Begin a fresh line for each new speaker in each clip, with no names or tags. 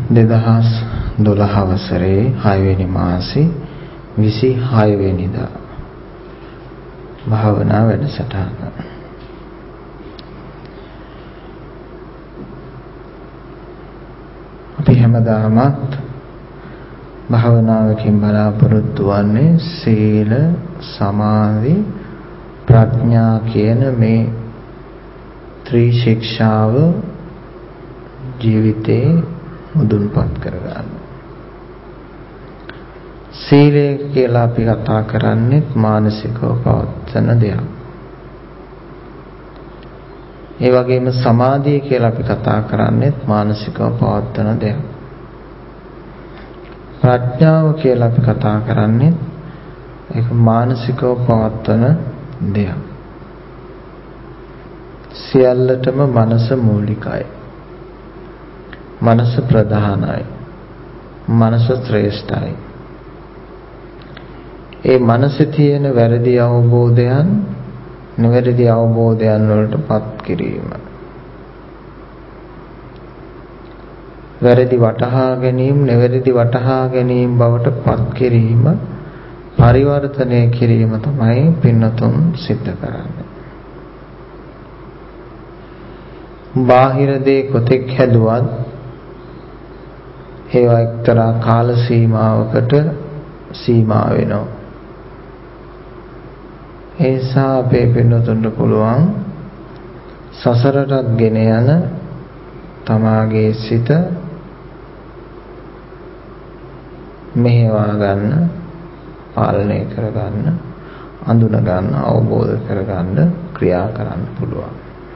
2012 වසරේ 6 වෙනි මාසේ 26 වෙනිදා භාවනා වැඩසටහන. අපි හැමදාමත් භාවනාවකින් බලාපොරොත්තු වන්නේ සීල, සමාධි, ප්‍රඥා කියන මේ ත්‍රි ශික්ෂාව ජීවිතේ මුදුන්පත් කරගන්න. සීලය කියලා අපි කතා කරන්නේ මානසිකව පවත්වන දෙයක්. ඒ වගේම සමාධිය කියලා අපි කතා කරන්නේ මානසිකව පවත්වන දෙයක්. ප්‍රඥාව කියලා අපි කතා කරන්නේ ඒක මානසිකව පවත්වන දෙයක්. සියල්ලටම මනස මූලිකයි. මනස ප්‍රධානයි. මනස ශ්‍රේෂ්ඨයි. ඒ මනසේ තියෙන වැරදි අවබෝධයන් නිවැරදි අවබෝධයන් වලට පත් කිරීම. වැරදි වටහා ගැනීම නිවැරදි වටහා ගැනීම බවට පත් කිරීම පරිවර්තනය කිරීම තමයි පින්නතුන් සිද්ධ කරන්නේ. බාහිර දේ කොතෙක් හැදුවත් ඒවා එක්තරා කාල සීමාවකට සීමා වෙනවා. ඒ නිසා අපේ පින්නතුන්ට පුළුවන් සසරටත් ගෙන යන තමාගේ සිත මෙහෙවා ගන්න, පාලනය කරගන්න, අඳුන ගන්න, අවබෝධ කරගන්න ක්‍රියා කරන්න පුළුවන්.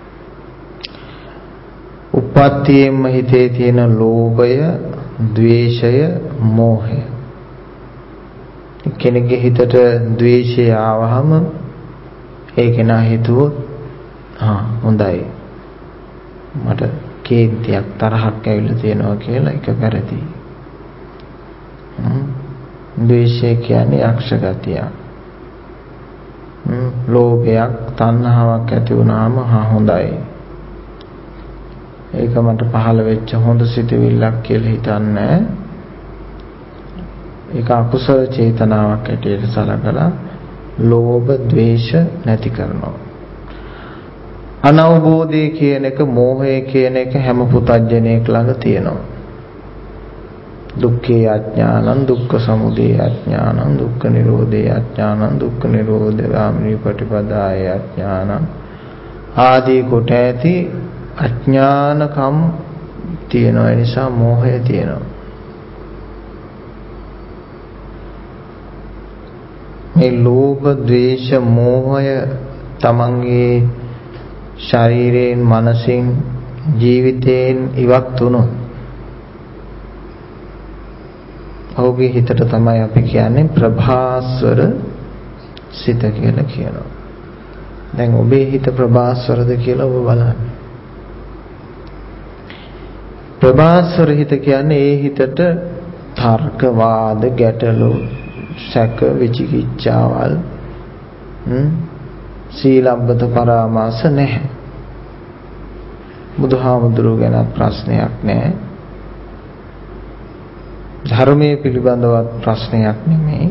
උප්පත්තියෙන්ම හිතේ තියෙන ලෝභය, ද්වේෂය, මෝහය. කෙනෙක්ගේ හිතට ද්වේෂය ආවහම ඒක නා හිතුවොත් හොඳයි. මට කේන්තියක් තරහක් ඇවිල්ලා තියෙනවා කියලා ඒක වැරදි. ද්වේෂය කියන්නේ යක්ෂ ගතිය. ලෝභයක්, තණ්හාවක් ඇති වුණාම හොඳයි. ඒක මට පහළ වෙච්ච හොඳ සිතුවිල්ලක් කියලා හිතන්නේ. ඒක අකුසල චේතනාවක් ඇටියට සලකලා ලෝභ, ද්වේෂ නැති කරනවා. අනවබෝධය කියන එක, මෝහය කියන එක හැම පුතඥයෙක් ළඟ තියෙනවා. දුක්ඛේ අඥානං, දුක්ඛ සමුදය අඥානං, දුක්ඛ නිරෝධේ අඥානං, දුක්ඛ නිරෝධ ගාමිනී පටිපදාය අඥානං ආදී කොට ඇති අඥානකම් තියෙනවා. ඒ නිසා මෝහය තියෙනවා. මේ ලෝභ, ද්වේෂ, මෝහය තමන්ගේ ශරීරයෙන්, මනසින්, ජීවිතයෙන් ඉවත් වුණොත් ඔහුගේ හිතට තමයි අපි කියන්නේ ප්‍රභාස්වර සිත කියලා කියනවා. දැන් ඔබේ හිත ප්‍රභාස්වරද කියලා ඔබ බලන්න. ප්‍රභාස්වර හිත කියන්නේ ඒ හිතට තර්ක, වාද, ගැටලු, සැක, විචිකිච්ඡාවල්, සීලබ්බත පරාමාස නැහැ. බුදුහාමුදුරුවෝ ගැන ප්‍රශ්නයක් නැහැ. ධර්මයේ පිළිබඳවත් ප්‍රශ්නයක් නෙමෙයි.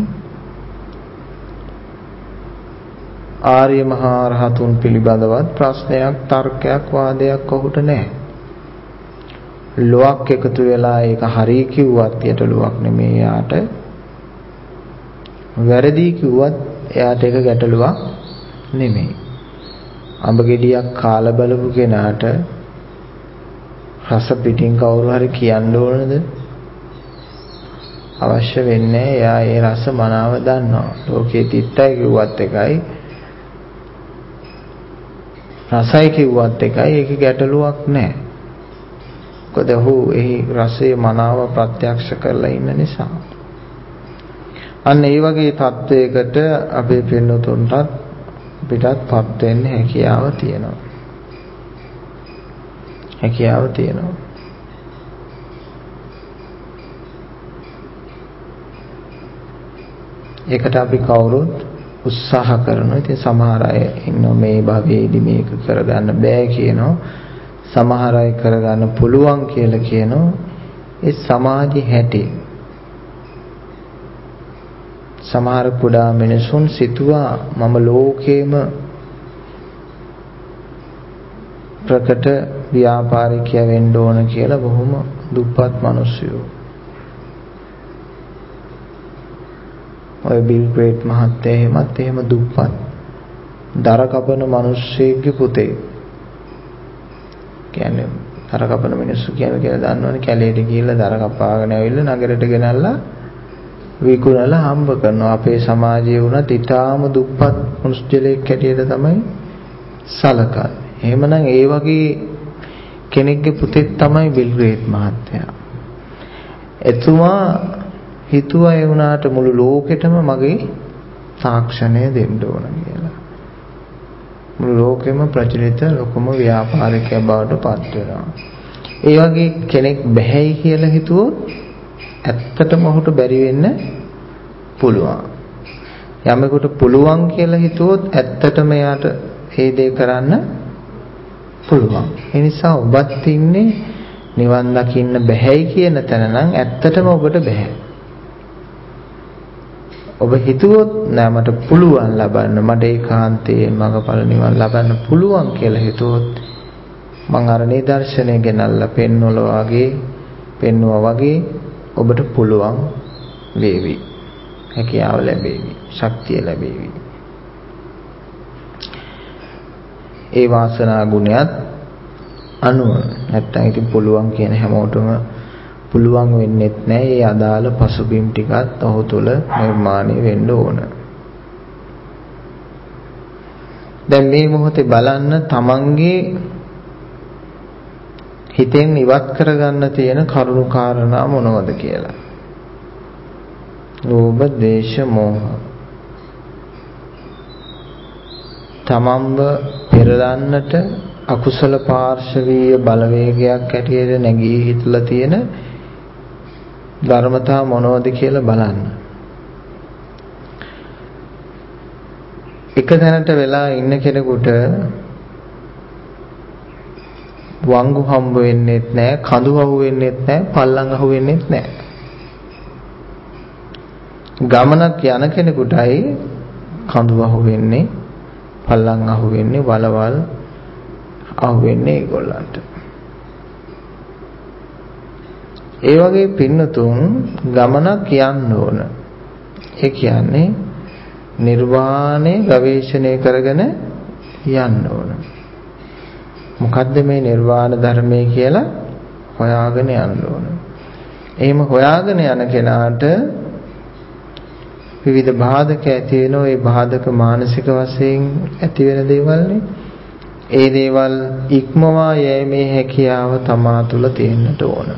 ආර්ය මහා රහතුන් පිළිබඳවත් ප්‍රශ්නයක්, තර්කයක්, වාදයක් ඔහුට නැහැ. ලොවක් එකතු වෙලා ඒක හරි කිව්වත් ගැටලුවක් නෙමෙයි යාට. වැරදි කිව්වත් එයාට ඒක ගැටලුවක් නෙමෙයි. අඹ ගෙඩියක් කාලා බලපු කෙනාට රස පිටින් කවුරු හරි කියන්න ඕනද? අවශ්‍ය වෙන්නේ. එයා ඒ රස මනාව දන්නවා. ලෝකේ තිත්තයි කිව්වත් එකයි, රසයි කිව්වත් එකයි. ඒක ගැටලුවක් නැහැ. මොකද ඔහු එහි රසයේ මනාව ප්‍රත්‍යක්ෂ කරලා ඉන්න නිසා. අන්න ඒ වගේ තත්වයකට අපේ පින්නතුන්ටත් පිටත්පත් වෙන්න හැකියාව තියෙනවා. හැකියාව තියෙනවා. ඒකට අපි කවුරුත් උත්සාහ කරනවා. ඉතින් සමහර අය ඉන්නවා මේ භවයේදී මේක කරගන්න බෑ කියනවා. සමහර අය කරගන්න පුළුවන් කියලා කියනවා. ඒ සමාජي හැටි සමහර කුඩා මිනිසුන් සිතුවා මම ලෝකේම ප්‍රකට ව්‍යාපාරිකයා වෙන්න ඕන කියලා බොහොම දුප්පත් මිනිස්සු. ඔය බිල් ගේට් මහත්තයා එහෙම දුප්පත් දර කපන මිනිස්සෙක්ගේ පුතේ. කියන්නේ දර කපන මිනිස්සු කියලා දන්නවනේ කැලේට ගිහිල්ලා දර කපාගෙන ආවිල්ලා නගරයට ගෙනල්ලා විකුණලා හම්බ කරනවා. අපේ සමාජයේ වුණත් ඊටාම දුප්පත් මුස්ලිමෙක් හැටියට තමයි සලකන්නේ. එහෙමනම් ඒ වගේ කෙනෙක්ගේ පුතෙක් තමයි බිල් ගේට් මහත්තයා. එතුමා හිතුවා ඒ වුණාට මුළු ලෝකෙටම මගේ තාක්ෂණය දෙන්න ඕන කියලා. මුළු ලෝකෙම ප්‍රචලිත ලොකුම ව්‍යාපාරිකයා බවට පත් වෙනවා. ඒ වගේ කෙනෙක් බැහැයි කියලා හිතුවොත් ඇත්තටම ඔහුට බැරි වෙන්න පුළුවන්. යමෙකුට පුළුවන් කියලා හිතුවොත් ඇත්තටම එයාට ඒ දේ කරන්න පුළුවන්. ඒ නිසා ඔබත් ඉන්නේ නිවන් දකින්න බැහැයි කියන තැන නම් ඇත්තටම ඔබට බැහැ. ඔබ හිතුවොත් නෑ මට පුළුවන් ලබන්න, මට ඒකාන්තයෙන් මඟඵල නිවන් ලබන්න පුළුවන් කියලා හිතුවොත් මම අර නිදර්ශනය ගෙනල්ලා පෙන්වුවා වගේ ඔබට පුළුවන් වේවි. හැකියාව ලැබේවි, ශක්තිය ලැබේවි. ඒ වාසනා ගුණයත් අනුව නැත්තම් ඉතින් පුළුවන් කියන හැමෝටම පුළුවන් වෙන්නේත් නැහැ. ඒ අදාළ පසුබිම් ටිකත් ඔහු තුළ නිර්මාණය වෙන්න ඕන. දැන් මේ මොහොතේ බලන්න තමන්ගේ හිතෙන් ඉවත් කරගන්න තියෙන කරුණු කාරණා මොනවද කියලා. ලෝභ, දේශ, මෝහ. තමන්ව පෙරලන්නට අකුසල පාර්ශවීය බලවේගයක් ඇටියට නැගී හිටලා තියෙන ධර්මතා මොනවද කියලා බලන්න. එක තැනට වෙලා ඉන්න කෙනෙකුට වංගු හම්බ වෙන්නේත් නැහැ, කඳු අහු වෙන්නේත් නැහැ, පල්ලං අහු වෙන්නේත් නැහැ. ගමනක් යන කෙනෙකුටයි කඳු අහු වෙන්නේ, පල්ලං අහු වෙන්නේ, වලවල් අහු වෙන්නේ ඒගොල්ලන්ට. ඒ වගේ පින්නතුන් ගමනක් යන්න ඕන. ඒ කියන්නේ නිර්වාණය ගවේෂණය කරගෙන යන්න ඕන. මොකද්ද මේ නිර්වාණ ධර්මය කියලා හොයාගෙන යන්න ඕන. එහෙම හොයාගෙන යන කෙනාට විවිධ බාධක ඇති වෙනවා. ඒ බාධක මානසික වශයෙන් ඇති වෙන දේවල්නේ. ඒ දේවල් ඉක්මවා යෑමේ හැකියාව තමා තුළ තියෙන්නට ඕන.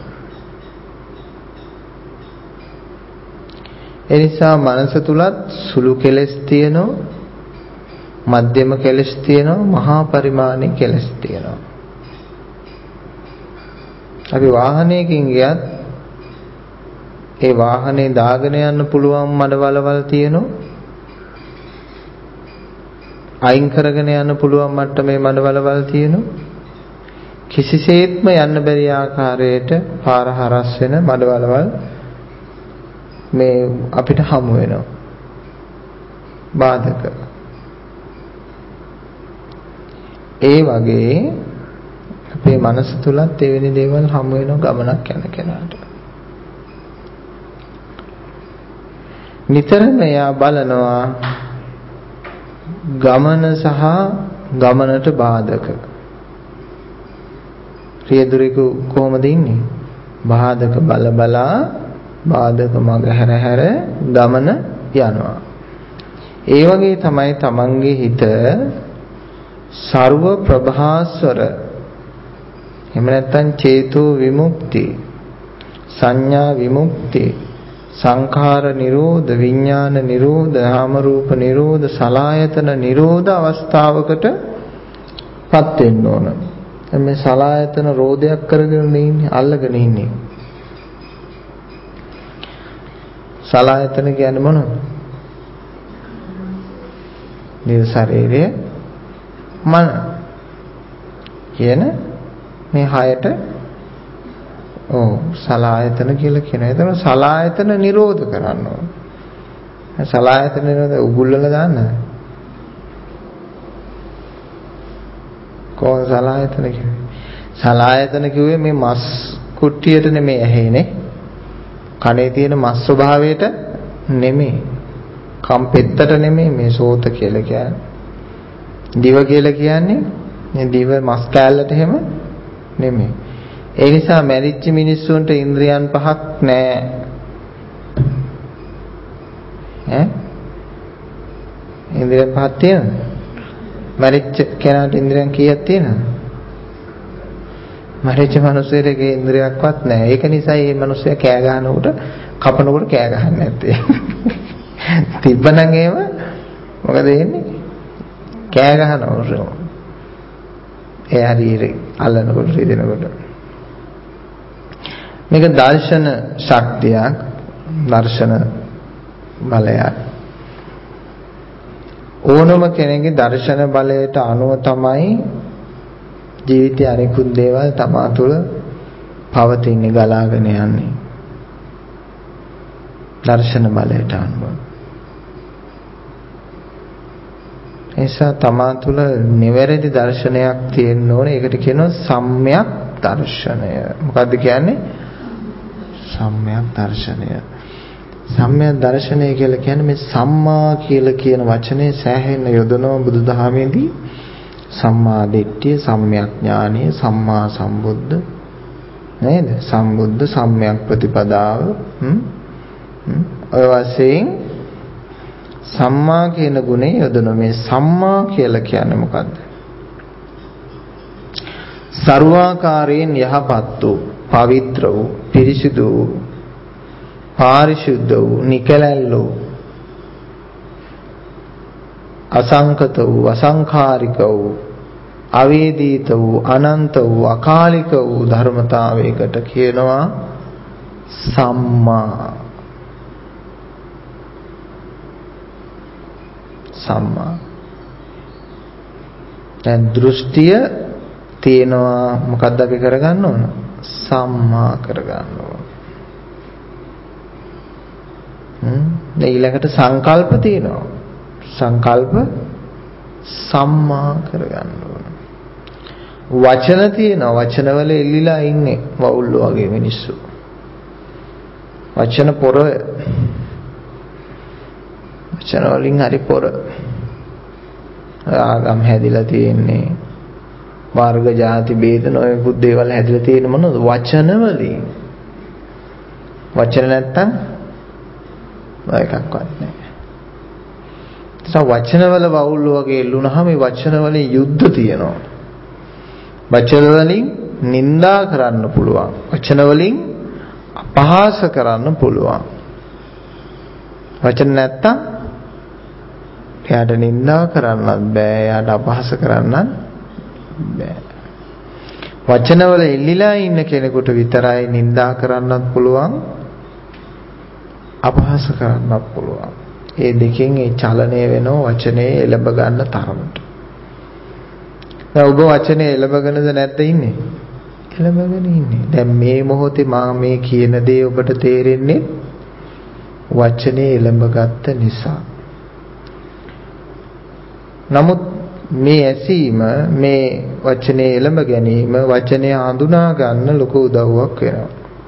ඒ නිසා මනස තුලත් සුළු කෙලෙස් තියෙනවා, මධ්‍යම කෙලෙස් තියෙනවා, මහා පරිමාණයේ කෙලෙස් තියෙනවා. අපි වාහනයකින් ගියත් ඒ වාහනේ දාගෙන යන්න පුළුවන් මඩවලවල් තියෙනවා, අයින් කරගෙන යන්න පුළුවන් මට්ටමේ මඩවලවල් තියෙනවා. කිසිසේත්ම යන්න බැරි ආකාරයට පාර හරස් වෙන මඩවලවල් මේ අපිට හමු වෙනවා. බාධක. ඒ වගේ අපේ මනස තුලත් එවැනි දේවල් හමු වෙන ගමනක් යන කෙනාට. නිතරම එයා බලනවා ගමන සහ ගමනට බාධක. රියදුරෙකු කොහොමද ඉන්නේ? බාධක බලා බාධක මග හැර ගමන යනවා. ඒ වගේ තමයි තමන්ගේ හිත සර්ව ප්‍රභාස්වර, එහෙම නැත්නම් චේතෝ විමුක්ති, සංඥා විමුක්ති, සංඛාර නිරෝධ, විඥාන නිරෝධ, නාම රූප නිරෝධ, සලආයතන නිරෝධ අවස්ථාවකට පත් වෙන්න ඕන. මේ සලආයතන රෝධයක් කරගෙන ඉන්නේ, අල්ලගෙන ඉන්නේ. සලආයතන කියන්නේ මොනවද? මේ ශරීරය, මන කියන මේ හයට ඔව් සලායතන කියලා කියනවා. එතන සලායතන නිරෝධ කරන්න ඕන. සලායතන නිරෝධ උගුල්වල දාන්න. කොහොමද සලායතන කියන්නේ? සලායතන කිව්වේ මේ මස් කුට්ටියට නෙමෙයි ඇහෙන්නේ. කනේ තියෙන මස් ස්වභාවයට නෙමෙයි. කම්පෙත්තට නෙමෙයි මේ සෝත කියලා කියන්නේ. දිව කියලා කියන්නේ මේ දිව මස් කෑල්ලට එහෙම නෙමෙයි. ඒ නිසා මැරිච්ච මිනිස්සුන්ට ඉන්ද්‍රියන් පහක් නැහැ. ඉන්ද්‍රියන් පහක් තියෙනවද? මැරිච්ච කෙනාට ඉන්ද්‍රියන් කීයක් තියෙනවද? මැරිච්ච මිනිස්සෙගේ ඉන්ද්‍රියක්වත් නැහැ. ඒක නිසා මේ මිනිස්සයා කෑ ගහනකොට කපනකොට කෑ ගහන්නේ නැත්තේ. තිබ්බනම් එහෙම මොකද වෙන්නේ? කෑ ගහනවා. ඒ හරියට අල්ලනකොට රිදෙනකොට. මේක දර්ශන ශක්තියක්, දර්ශන බලයක්. ඕනම කෙනෙකුගේ දර්ශන බලයට අනුව තමයි ජීවිතයේ අනිකුත් දේවල් තමා තුළ පවතින්නේ, ගලාගෙන යන්නේ. දර්ශන බලයට අනුව. එසා තමා තුළ නිවැරදි දර්ශනයක් තියෙන්න ඕනේ. ඒකට කියනවා සම්‍යක් දර්ශනය. මොකද්ද කියන්නේ? සම්‍යක් දර්ශනය. සම්‍යක් දර්ශනය කියලා කියන්නේ මේ සම්මා කියලා කියන වචනේ සෑහෙන යොදනවා බුදුදහමේදී. සම්මා දිට්ඨිය, සම්‍යක් ඥානය, සම්මා සම්බුද්ධ නේද? සම්බුද්ධ සම්‍යක් ප්‍රතිපදාව. ඔය වශයෙන් සම්මා කියන ගුණය යොදන මේ සම්මා කියලා කියන්නේ මොකද්ද? සර්වාකාරයෙන් යහපත් වූ, පවිත්‍ර වූ, පිරිසිදු වූ, පාරිශුද්ධ වූ, නිකලැල් වූ, අසංකත වූ, අසංඛාරික වූ, අවේදිත වූ, අනන්ත වූ, අකාලික වූ ධර්මතාවයකට කියනවා සම්මා. සම්මා. දැන් දෘෂ්ටිය තියෙනවා මොකද්ද අපි කරගන්න ඕන? සම්මා කරගන්න ඕන. ඊළඟට සංකල්ප තියෙනවා. සංකල්ප සම්මා කරගන්න ඕන. වචන තියෙනවා. වචනවල එල්ලිලා ඉන්නේ වවුල්ල වගේ මිනිස්සු. වචන පොරය. වචන වලින් හරි පොර. ආගම් හැදිලා තියෙන්නේ. වර්ග ಜಾති ભેද නොයෙකුත් දේවල් හැදිලා තියෙන මොනවද? වචන වලින්. වචන නැත්තම් එකක්වත් නැහැ. ඒ වචන වල වවුල් වගේ එල්ලුනහම මේ වචන වලින් යුද්ධ තියෙනවා. වචන වලින් නිඳා කරන්න පුළුවන්. වචන වලින් අපහාස කරන්න පුළුවන්. වචන නැත්තම් එයාට නිඳා කරන්නත් බෑ, එයාට අපහාස කරන්නත් බෑ. වචන වල එල්ලිලා ඉන්න කෙනෙකුට විතරයි නිඳා කරන්නත් පුළුවන්, අපහාස කරන්නත් පුළුවන්. ඒ දෙකෙන් ඒ චලනය වෙනව වචනේ එළඹ ගන්න තරමට. දැන් ඔබ වචනේ එළඹගෙනද නැද්ද ඉන්නේ? එළඹගෙන ඉන්නේ. දැන් මේ මොහොතේ මා මේ කියන දේ ඔබට තේරෙන්නේ වචනේ එළඹගත්ත නිසා. නමුත් මේ ඇසීම, මේ වචනේ එළඹ ගැනීම, වචනේ හඳුනා ගන්න ලොකු උදව්වක් වෙනවා.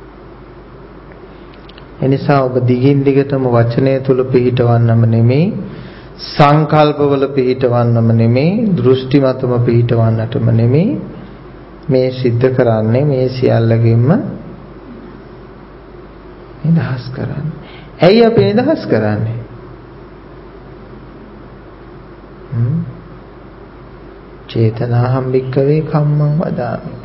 එනිසා ඔබ දිගින් දිගටම වචනය තුල පිහිටවන්නම නෙමෙයි, සංකල්පවල පිහිටවන්නම නෙමෙයි, දෘෂ්ටි මතම පිහිටවන්නටම නෙමෙයි මේ සිද්ධ කරන්නේ, මේ සියල්ලකින්ම නිදහස් කරන්නේ. ඇයි අපි නිදහස් කරන්නේ? චේතනාහම් භික්ඛවේ කම්මං වදාමි.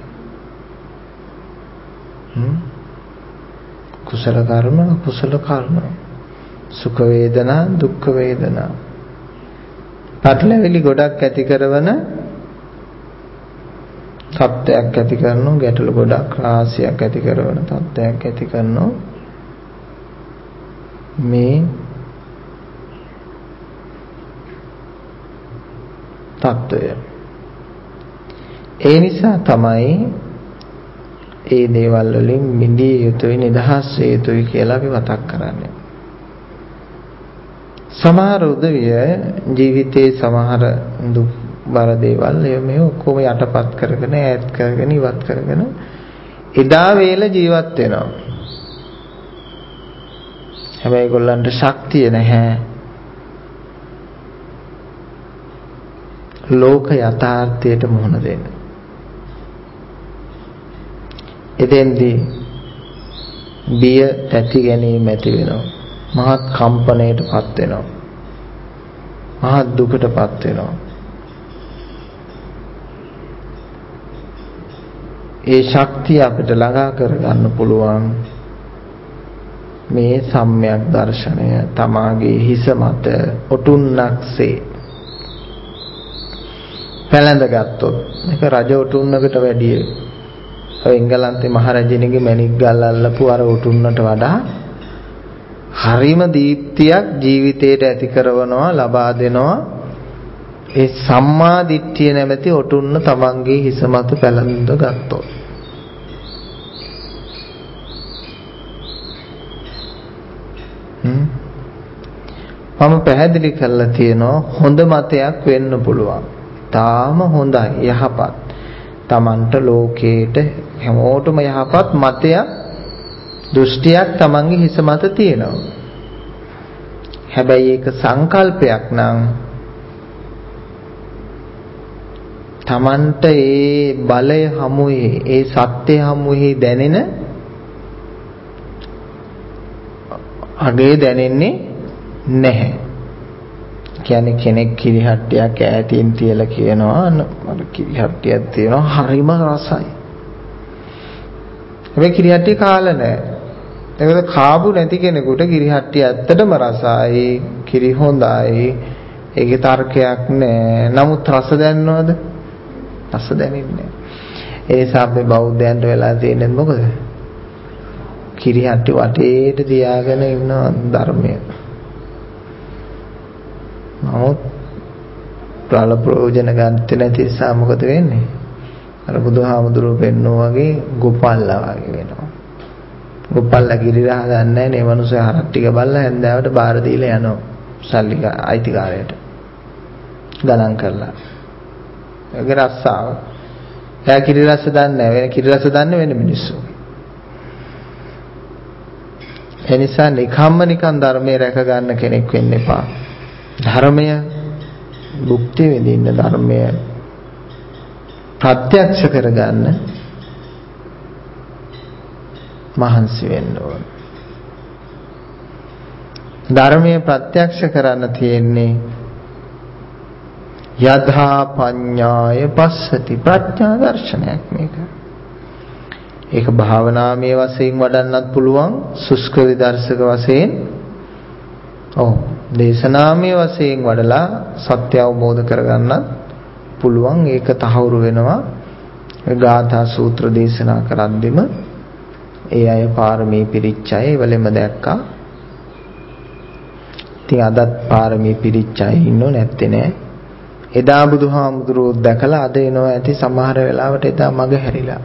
කුසල කර්ම, අකුසල කර්ම, සුඛ වේදනා, දුක්ඛ වේදනා, පටලැවිලි ගොඩක් ඇති කරන තත්ත්වයක් ඇති කරනවා, ගැටලු ගොඩක් රාශියක් ඇති කරන තත්ත්වයක් ඇති කරනවා මේ තත්ත්වය. ඒ නිසා තමයි ඒ දේවල් වලින් මිදිය යුතුයි, නිදහස් වේ යුතුයි කියලා අපි මතක් කරන්නේ. සමහර උදවිය ජීවිතයේ සමහර දුක් බර දේවල් මේ ඔක්කොම යටපත් කරගෙන ඈත් කරගෙන ඉවත් කරගෙන එදා වේල ජීවත් වෙනවා. හැබැයි ඒගොල්ලන්ට ශක්තිය නැහැ ලෝක යථාර්ථයට මුහුණ දෙන්න. එතෙන්දී බිය තැති ගැනීම ඇති වෙනවා. මහත් කම්පණයටපත් වෙනවා. මහත් දුකටපත් වෙනවා. ඒ ශක්තිය අපිට ළඟා කරගන්න පුළුවන් මේ සම්‍යක් දර්ශනය තමාගේ හිස මත ඔටුන්නක්සේ පැලඳ ගත්තොත්. මේක රජ ඔටුන්නකට වැඩිය එංගලන්තේ මහරජුණිගේ මැණික් ගල් අල්ලපු අර ඔටුන්නට වඩා හරිම දීප්තියක් ජීවිතයට ඇති කරනවා, ලබා දෙනවා. ඒ සම්මා දිට්ඨිය නැමැති ඔටුන්න තමන්ගේ හිස මත පැලඳ ගත්තොත්. මම පැහැදිලි කරලා තියෙනවා හොඳ මතයක් වෙන්න පුළුවන්. තාම හොඳයි, යහපත්. තමන්ට ලෝකේට හැමෝටම යහපත් මතයක්, දෘෂ්ටියක් තමන්ගේ හිස මත තියෙනවා. හැබැයි ඒක සංකල්පයක් නම් තමන්ට ඒ බලය හමුවේ, ඒ සත්‍ය හමුවේ දැනෙන අගේ දැනෙන්නේ නැහැ. කියන්නේ කෙනෙක් කිරිහට්ටියක් ඈතින් තියලා කියනවා මට කිරිහට්ටියක් තියෙනවා හරිම රසයි. හැබැයි කිරිහට්ටිය කාලා නැහැ. ඒකද කාබු නැති කෙනෙකුට කිරිහට්ටිය ඇත්තටම රසයි, කිරි හොඳයි. ඒකේ තර්කයක් නැහැ. නමුත් රස දැනනවද? රස දැනෙන්නේ නැහැ. ඒ නිසා අපි බෞද්ධයන්ට වෙලා තියෙන්නේ මොකද? කිරිහට්ටි වටේට තියාගෙන ඉන්න ධර්මය. නමුත් ප්‍රාල ප්‍රයෝජන ගන්නත් නැති නිසා මොකද වෙන්නේ? අර බුදුහාමුදුරුවෝ පෙන්නෝ වගේ ගොපල්ලා වගේ වෙනවා. ගොපල්ලා කිරි රහ ගන්න නැහැ නේ. මිනිස්සු හරක් ටික බල්ලා හැන්දෑවට බාර දීලා යනවා. සල්ලි අයිතිකාරයට ගණන් කරලා. ඒක රස්සාව. එයා කිරි රස දන්නේ නැහැ. වෙන කිරි රස දන්නේ වෙන මිනිස්සු. එනිසා නිකන් ධර්මයේ රැක ගන්න කෙනෙක් වෙන්න එපා. ධර්මය භුක්ති විඳින්න, ධර්මය ප්‍රත්‍යක්ෂ කරගන්න මහන්සි වෙන්න ඕන. ධර්මය ප්‍රත්‍යක්ෂ කරන්න තියෙන්නේ යදා පඤ්ඤාය පස්සති, ප්‍රඥා දර්ශනයක් මේක. ඒක භාවනාමය වශයෙන් වඩන්නත් පුළුවන්, සුස්ක විදර්ශක වශයෙන්, දේශනාමය වශයෙන් වඩලා සත්‍ය අවබෝධ කරගන්නත් පුළුවන්. ඒක තහවුරු වෙනවා ගාථා සූත්‍ර දේශනා කරද්දිම. ඒ අය පාරමී පිරිච්ච අය වලෙම දැක්කා. ඉතින් අදත් පාරමී පිරිච්ච අය ඉන්නෝ නැත්තේ නෑ. එදා බුදුහාමුදුරුවෝ දැකලා අද එනවා ඇති සමහර වෙලාවට එදා මග හැරිලා.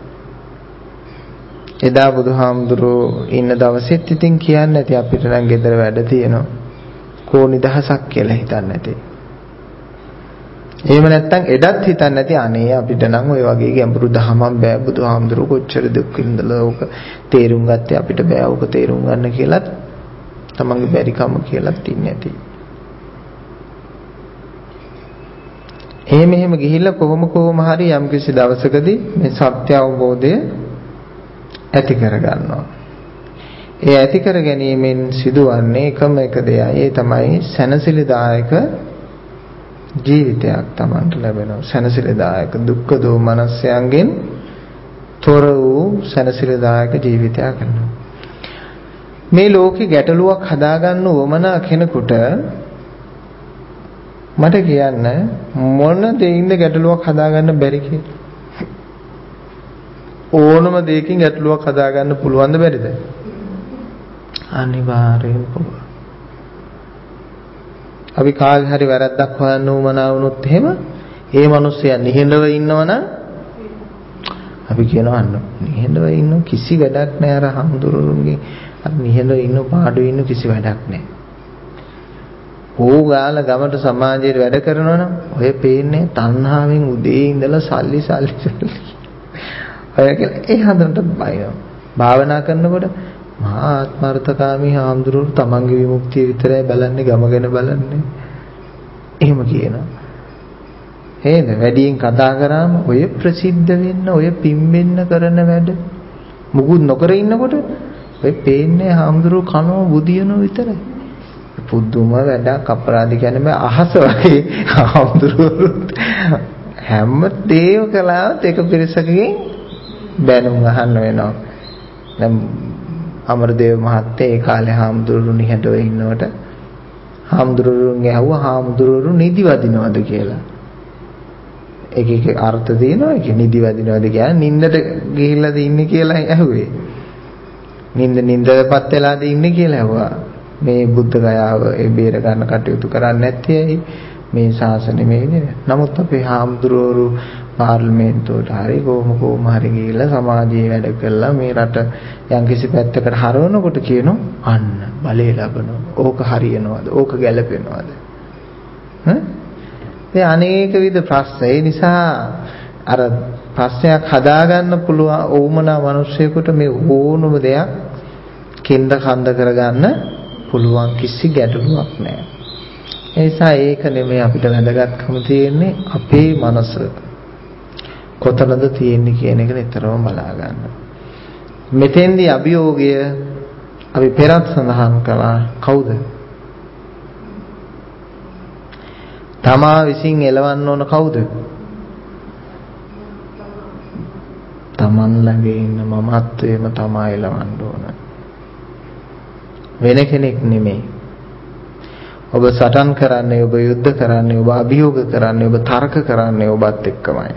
එදා බුදුහාමුදුරුවෝ ඉන්න දවසෙත් ඉතින් කියන්නේ නැති අපිට නම් ගෙදර වැඩ තියෙනවා. කෝ නිදහසක් කියලා හිතන්නේ නැති. එහෙම නැත්නම් එදත් හිතන්නේ නැති අනේ අපිට නම් ඔය වගේ ගැඹුරු දහමක් බෑ. බුදුහාමුදුරුවෝ කොච්චර දුක් විඳලා ඕක තේරුම් ගත්තේ අපිට බෑ ඕක තේරුම් ගන්න කියලාත් තමන්ගේ බැරිකම කියලාත් ඉන්නේ නැති. එහෙම ගිහිල්ලා කොහොම හරි යම්කිසි දවසකදී මේ සත්‍ය අවබෝධය ඇති කරගන්නවා. ඒ ඇති කර ගැනීමෙන් සිදුවන්නේ එකම එක දෙයයි. ඒ තමයි සැනසෙලිදායක ජීවිතයක් Tamanට ලැබෙනවා. සැනසෙලිදායක දුක්ඛ දෝමනස්යන්ගෙන් තොර වූ සැනසෙලිදායක ජීවිතයක් ගන්නවා. මේ ලෝකේ ගැටලුවක් හදාගන්න උවමනා කෙනෙකුට මට කියන්න මොන දෙයින්ද ගැටලුවක් හදාගන්න බැරි කියලා. ඕනම දෙයකින් ගැටලුවක් හදාගන්න පුළුවන්ද බැරිද? අනිවාර්යෙන් පුළුවන්. අපි කාගේ හරි වැරද්දක් හොයන්න උවමනා වුණොත් එහෙම ඒ මිනිස්සයා නිහඬව ඉන්නවනම් අපි කියනවා අන්න නිහඬව ඉන්න කිසි වැඩක් නැහැ අර හාමුදුරුවන්ගේ අර නිහඬව ඉන්න පාඩුවේ ඉන්න කිසි වැඩක් නැහැ. ඕගාල ගමට සමාජයේ වැඩ කරනවා නම් ඔය පේන්නේ තණ්හාවෙන් උදේ ඉඳලා සල්ලි. ඔය කියලා ඒ හදන්නට බයනවා. භාවනා කරනකොට මහා ආත්මార్థකාමී හාමුදුරුවෝ තමන්ගේ විමුක්තිය විතරයි බලන්නේ ගම ගැන බලන්නේ. එහෙම කියනවා. හේද වැඩියෙන් කතා කරාම ඔය ප්‍රසිද්ධ වෙන්න ඔය පිම්බෙන්න කරන වැඩ මුකුත් නොකර ඉන්නකොට ඔය පේන්නේ හාමුදුරුවෝ කනෝ බුදියනෝ විතරයි. පුදුම වැඩක් අපරාධ කියන්නේ මේ අහස වගේ හාමුදුරුවෝ හැම දේම කළාත් එක පිරිසකකින් බැනුම් අහන්න වෙනවා. දැන් අමරදේව මහත්තයා ඒ කාලේ හාමුදුරුවෝ නිහඬව ඉන්නකොට හාමුදුරුවෝන්ගේ ඇහුවා හාමුදුරුවෝ නිදි වදිනවද කියලා. එක අර්ථ තියෙනවා. ඒක නිදි වදිනවද කියන්නේ නින්දට ගිහිල්ලාද ඉන්නේ කියලා ඇහුවේ. නින්දපත් වෙලාද ඉන්නේ කියලා ඇහුවා. මේ බුද්ධ ගයාව ඒ බේර ගන්න කටයුතු කරන්නේ නැත්තේ ඇයි? මේ ශාසනය මේ විදිහට. නමුත් අපේ හාමුදුරුවෝ පාර්ලිමේන්තුවට හරි කොහොම හරි ගිහිල්ලා සමාජයේ වැඩ කළා මේ රට යම්කිසි පැත්තකට හරවනකොට කියනවා අන්න බලය ලැබෙනවා. ඕක හරියනවද? ඕක ගැලපෙනවද? ඒ අනේක විද ප්‍රශ්න. ඒ නිසා අර ප්‍රශ්නයක් හදාගන්න පුළුවන් ඕමනා මිනිස්සෙකුට මේ ඕනම දෙයක් කින්ද කන්ද කරගන්න පුළුවන් කිසි ගැටලුවක් නැහැ. ඒ නිසා ඒක නෙමෙයි අපිට වැදගත්කම තියෙන්නේ අපේ මනස කොතනද තියෙන්නේ කියන එක නිතරම බලා ගන්න. මෙතෙන්දී අභියෝගය අපි පෙරත් සඳහන් කළා කවුද? තමා විසින් එලවන්න ඕන කවුද? තමන් ළඟ ඉන්න මමත්වයේම තමා එලවන්න ඕන. වෙන කෙනෙක් නෙමෙයි. ඔබ සටන් කරන්නේ, ඔබ යුද්ධ කරන්නේ, ඔබ අභියෝග කරන්නේ, ඔබ තර්ක කරන්නේ ඔබත් එක්කමයි.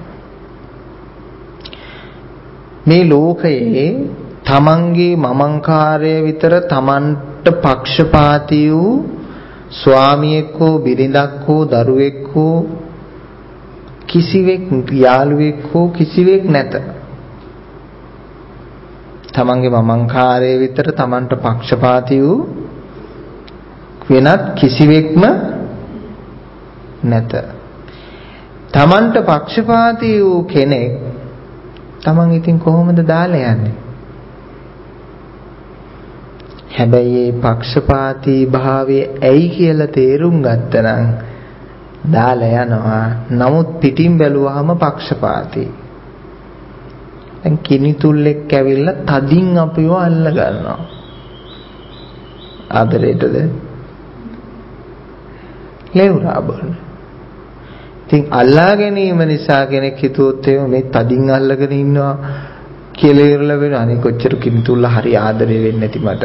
මේ ලෝකයේ තමන්ගේ මමංකාරය විතර තමන්ට පක්ෂපාතී වූ ස්වාමියෙක් හෝ බිරිඳක් හෝ දරුවෙක් හෝ කිසිවෙක් යාළුවෙක් හෝ කිසිවෙක් නැත. තමන්ගේ මමංකාරය විතර තමන්ට පක්ෂපාතී වූ වෙනත් කිසිවෙක්ම නැත. තමන්ට පක්ෂපාතී වූ කෙනෙක් තමන් ඉතින් කොහොමද දාලා යන්නේ? හැබැයි මේ පක්ෂපාතී භාවය ඇයි කියලා තේරුම් ගත්තනම් දාලා යනවා. නමුත් පිටින් බැලුවාම පක්ෂපාතී. දැන් කිනිතුල්ලෙක් ඇවිල්ලා තදින් අපිව අල්ල ගන්නවා. ආදරේටද? ලෙව්රා බලන්න. ඉතින් අල්ලා ගැනීම නිසා කෙනෙක් හිතුවොත් මේ තදින් අල්ලගෙන ඉන්නවා කියලා ඉරලා වෙන අනේ කොච්චර කිනිතුල්ලා හරි ආදරේ වෙන්නේ නැති මට.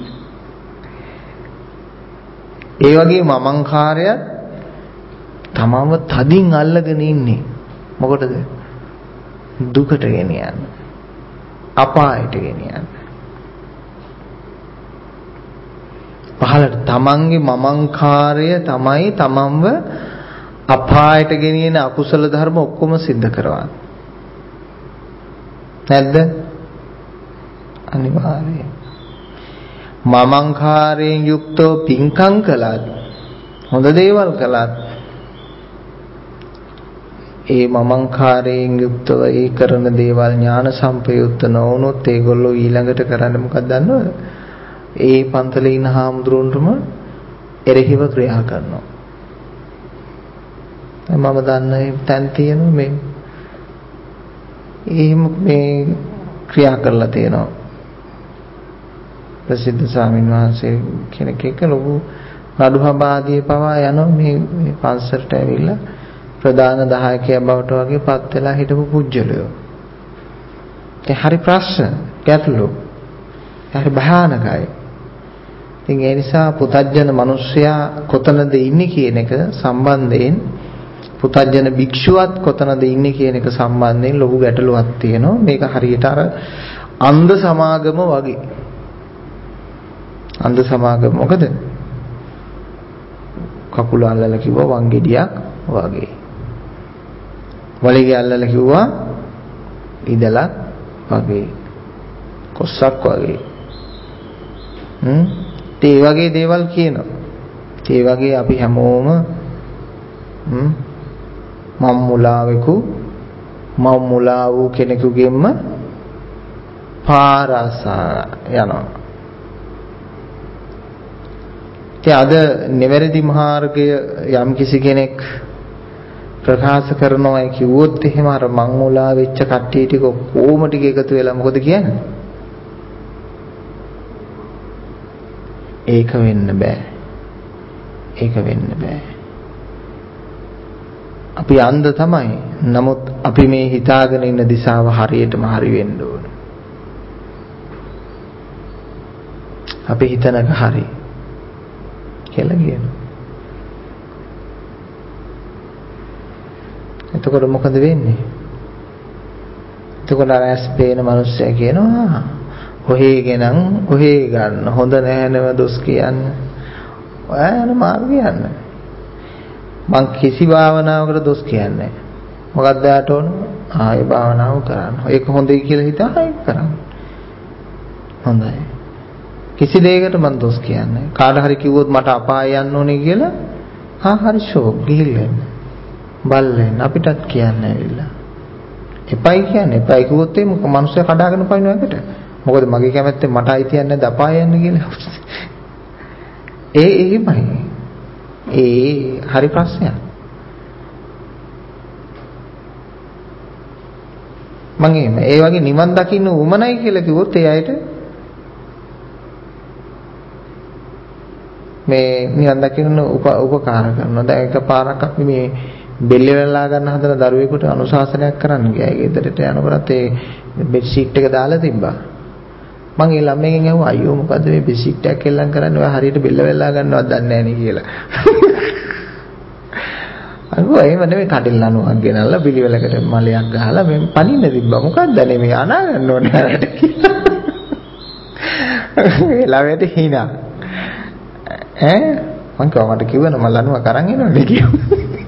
ඒ වගේ මමංකාරය තමම තදින් අල්ලගෙන ඉන්නේ. මොකටද? දුකට ගෙනියන්න. අපායට ගෙනියන්න. පහළට තමන්ගේ මමංකාරය තමයි තමන්ව අපායට ගෙනියන අකුසල ධර්ම ඔක්කොම සිද්ධ කරවන්නේ. නැද්ද? අනිවාර්යයෙන්. මමංකාරයෙන් යුක්තව පින්කම් කළත් හොඳ දේවල් කළත් ඒ මමංකාරයෙන් යුක්තව ඒ කරන දේවල් ඥාන සම්පයුක්ත නොවුනොත් ඒගොල්ලෝ ඊළඟට කරන්නේ මොකක්ද දන්නවද? ඒ පන්තලේ ඉන්න හාමුදුරුවන්ටම එරෙහිව ක්‍රියා කරනවා. මම දන්නේ තැන් තියෙනවා මේ එහෙම මේ ක්‍රියා කරලා තියෙනවා. ප්‍රසිද්ධ ස්වාමීන් වහන්සේ කෙනෙක් එක්ක ලොකු නඩුහබාදී පවා යනවා මේ පන්සලට ඇවිල්ලා ප්‍රධාන දායකයා බවට වගේ පත් වෙලා හිටපු පුජ්‍යලයෝ. ඒ හරි ප්‍රශ්න ගැටලු. හරි භයානකයි. ඉතින් ඒ නිසා පුතඥ මිනිසයා කොතනද ඉන්නේ කියන එක සම්බන්ධයෙන් පුතඥ භික්ෂුවත් කොතනද ඉන්නේ කියන එක සම්බන්ධයෙන් ලොකු ගැටලුවක් තියෙනවා. මේක හරියට අර අන්ධ සමාගම වගේ. අන්ධ සමාගම මොකද? කකුල අල්ලලා කිව්වා වංගෙඩියක් වගේ. වලිගය අල්ලලා කිව්වා ඉදලක් වගේ කොස්සක් වගේ ඒ වගේ දේවල් කියනවා. ඒ වගේ අපි හැමෝම මම මුලා වූ කෙනෙකුගෙන්ම පාරසා යනවා. අද නිවැරදි මාර්ගය යම් කිසි කෙනෙක් ප්‍රකාශ කරනවා කිව්වොත් එහෙම අර මං මුලා වෙච්ච කට්ටිය ටික කොහොම ටික එකතු වෙලා මොකද කියන්නේ? ඒක වෙන්න බෑ. අපි අන්ධ තමයි. නමුත් අපි මේ හිතාගෙන ඉන්න දිශාව හරියටම හරි වෙන්න ඕන. අපි හිතනක හරි කියලා කියනවා. එතකොට මොකද වෙන්නේ? එතකොට අර ඇස් පේන මිනිස්සයා කියනවා ඔහේ ගන්න හොඳ නැහැ නේද දොස් කියන්නේ. ඔයා යන මාර්ගය යන්න. මං කිසි භාවනාවකට දොස් කියන්නේ නැහැ. මොකක්ද යාට ඕන? ආයේ භාවනාව කරන්න. ඒක හොඳයි කියලා හිතා ඒක කරන්න. හොඳයි. කිසි දෙයකට මං දොස් කියන්නේ නැහැ. කාට හරි කිව්වොත් මට අපාය යන්න ඕනේ කියලා හරි ෂෝක් ගිහිල්ලා එන්න. බල්ලෙන් අපිටත් කියන්න ඇවිල්ලා. එපයි කියන්නේ එපයි කිව්වොත් ඒ මනුස්සයා කඩාගෙන පයින්නවා එකට. මොකද මගේ කැමැත්තෙන් මට අයිතියක් නැද්ද අපාය යන්න කියලා. එහෙමයි. හරි ප්‍රශ්නයක්. මම ඒ වගේ නිවන් දකින්න උමනයි කියලා කිව්වොත් ඒ අයට මේ නිවන් දකින්න උපකාර කරනවා. දැන් එකපාරක් අපි මේ බෙල්ල වෙලා ගන්න හදන දරුවෙකුට අනුශාසනයක් කරන්න ගියා. ඒ ගෙදරට යනකොටත් ඒ බෙඩ් ෂීට් එක දාලා තිබ්බා. මං ඒ ළමයෙන් ඇහුවා අයියෝ මොකද්ද මේ බෙඩ් ෂීට් එකක් එල්ලම් කරන්නේ? ඔයා හරියට බෙල්ල වෙලා ගන්නවත් දන්නේ නැහැ නේ කියලා. අරුවා එහෙම නෙමෙයි කඩිල් අනුවක් ගෙනල්ලා පිළිවෙලකට මලයක් ගහලා මේ පනින්න තිබ්බා. මොකක්ද මේ අනා ගන්න ඕනේ නේද කියලා. ඒ ළමයට hina. මං කවමද කිව්වන මම ලනුවක් අරන් එනවනේ කිව්වා.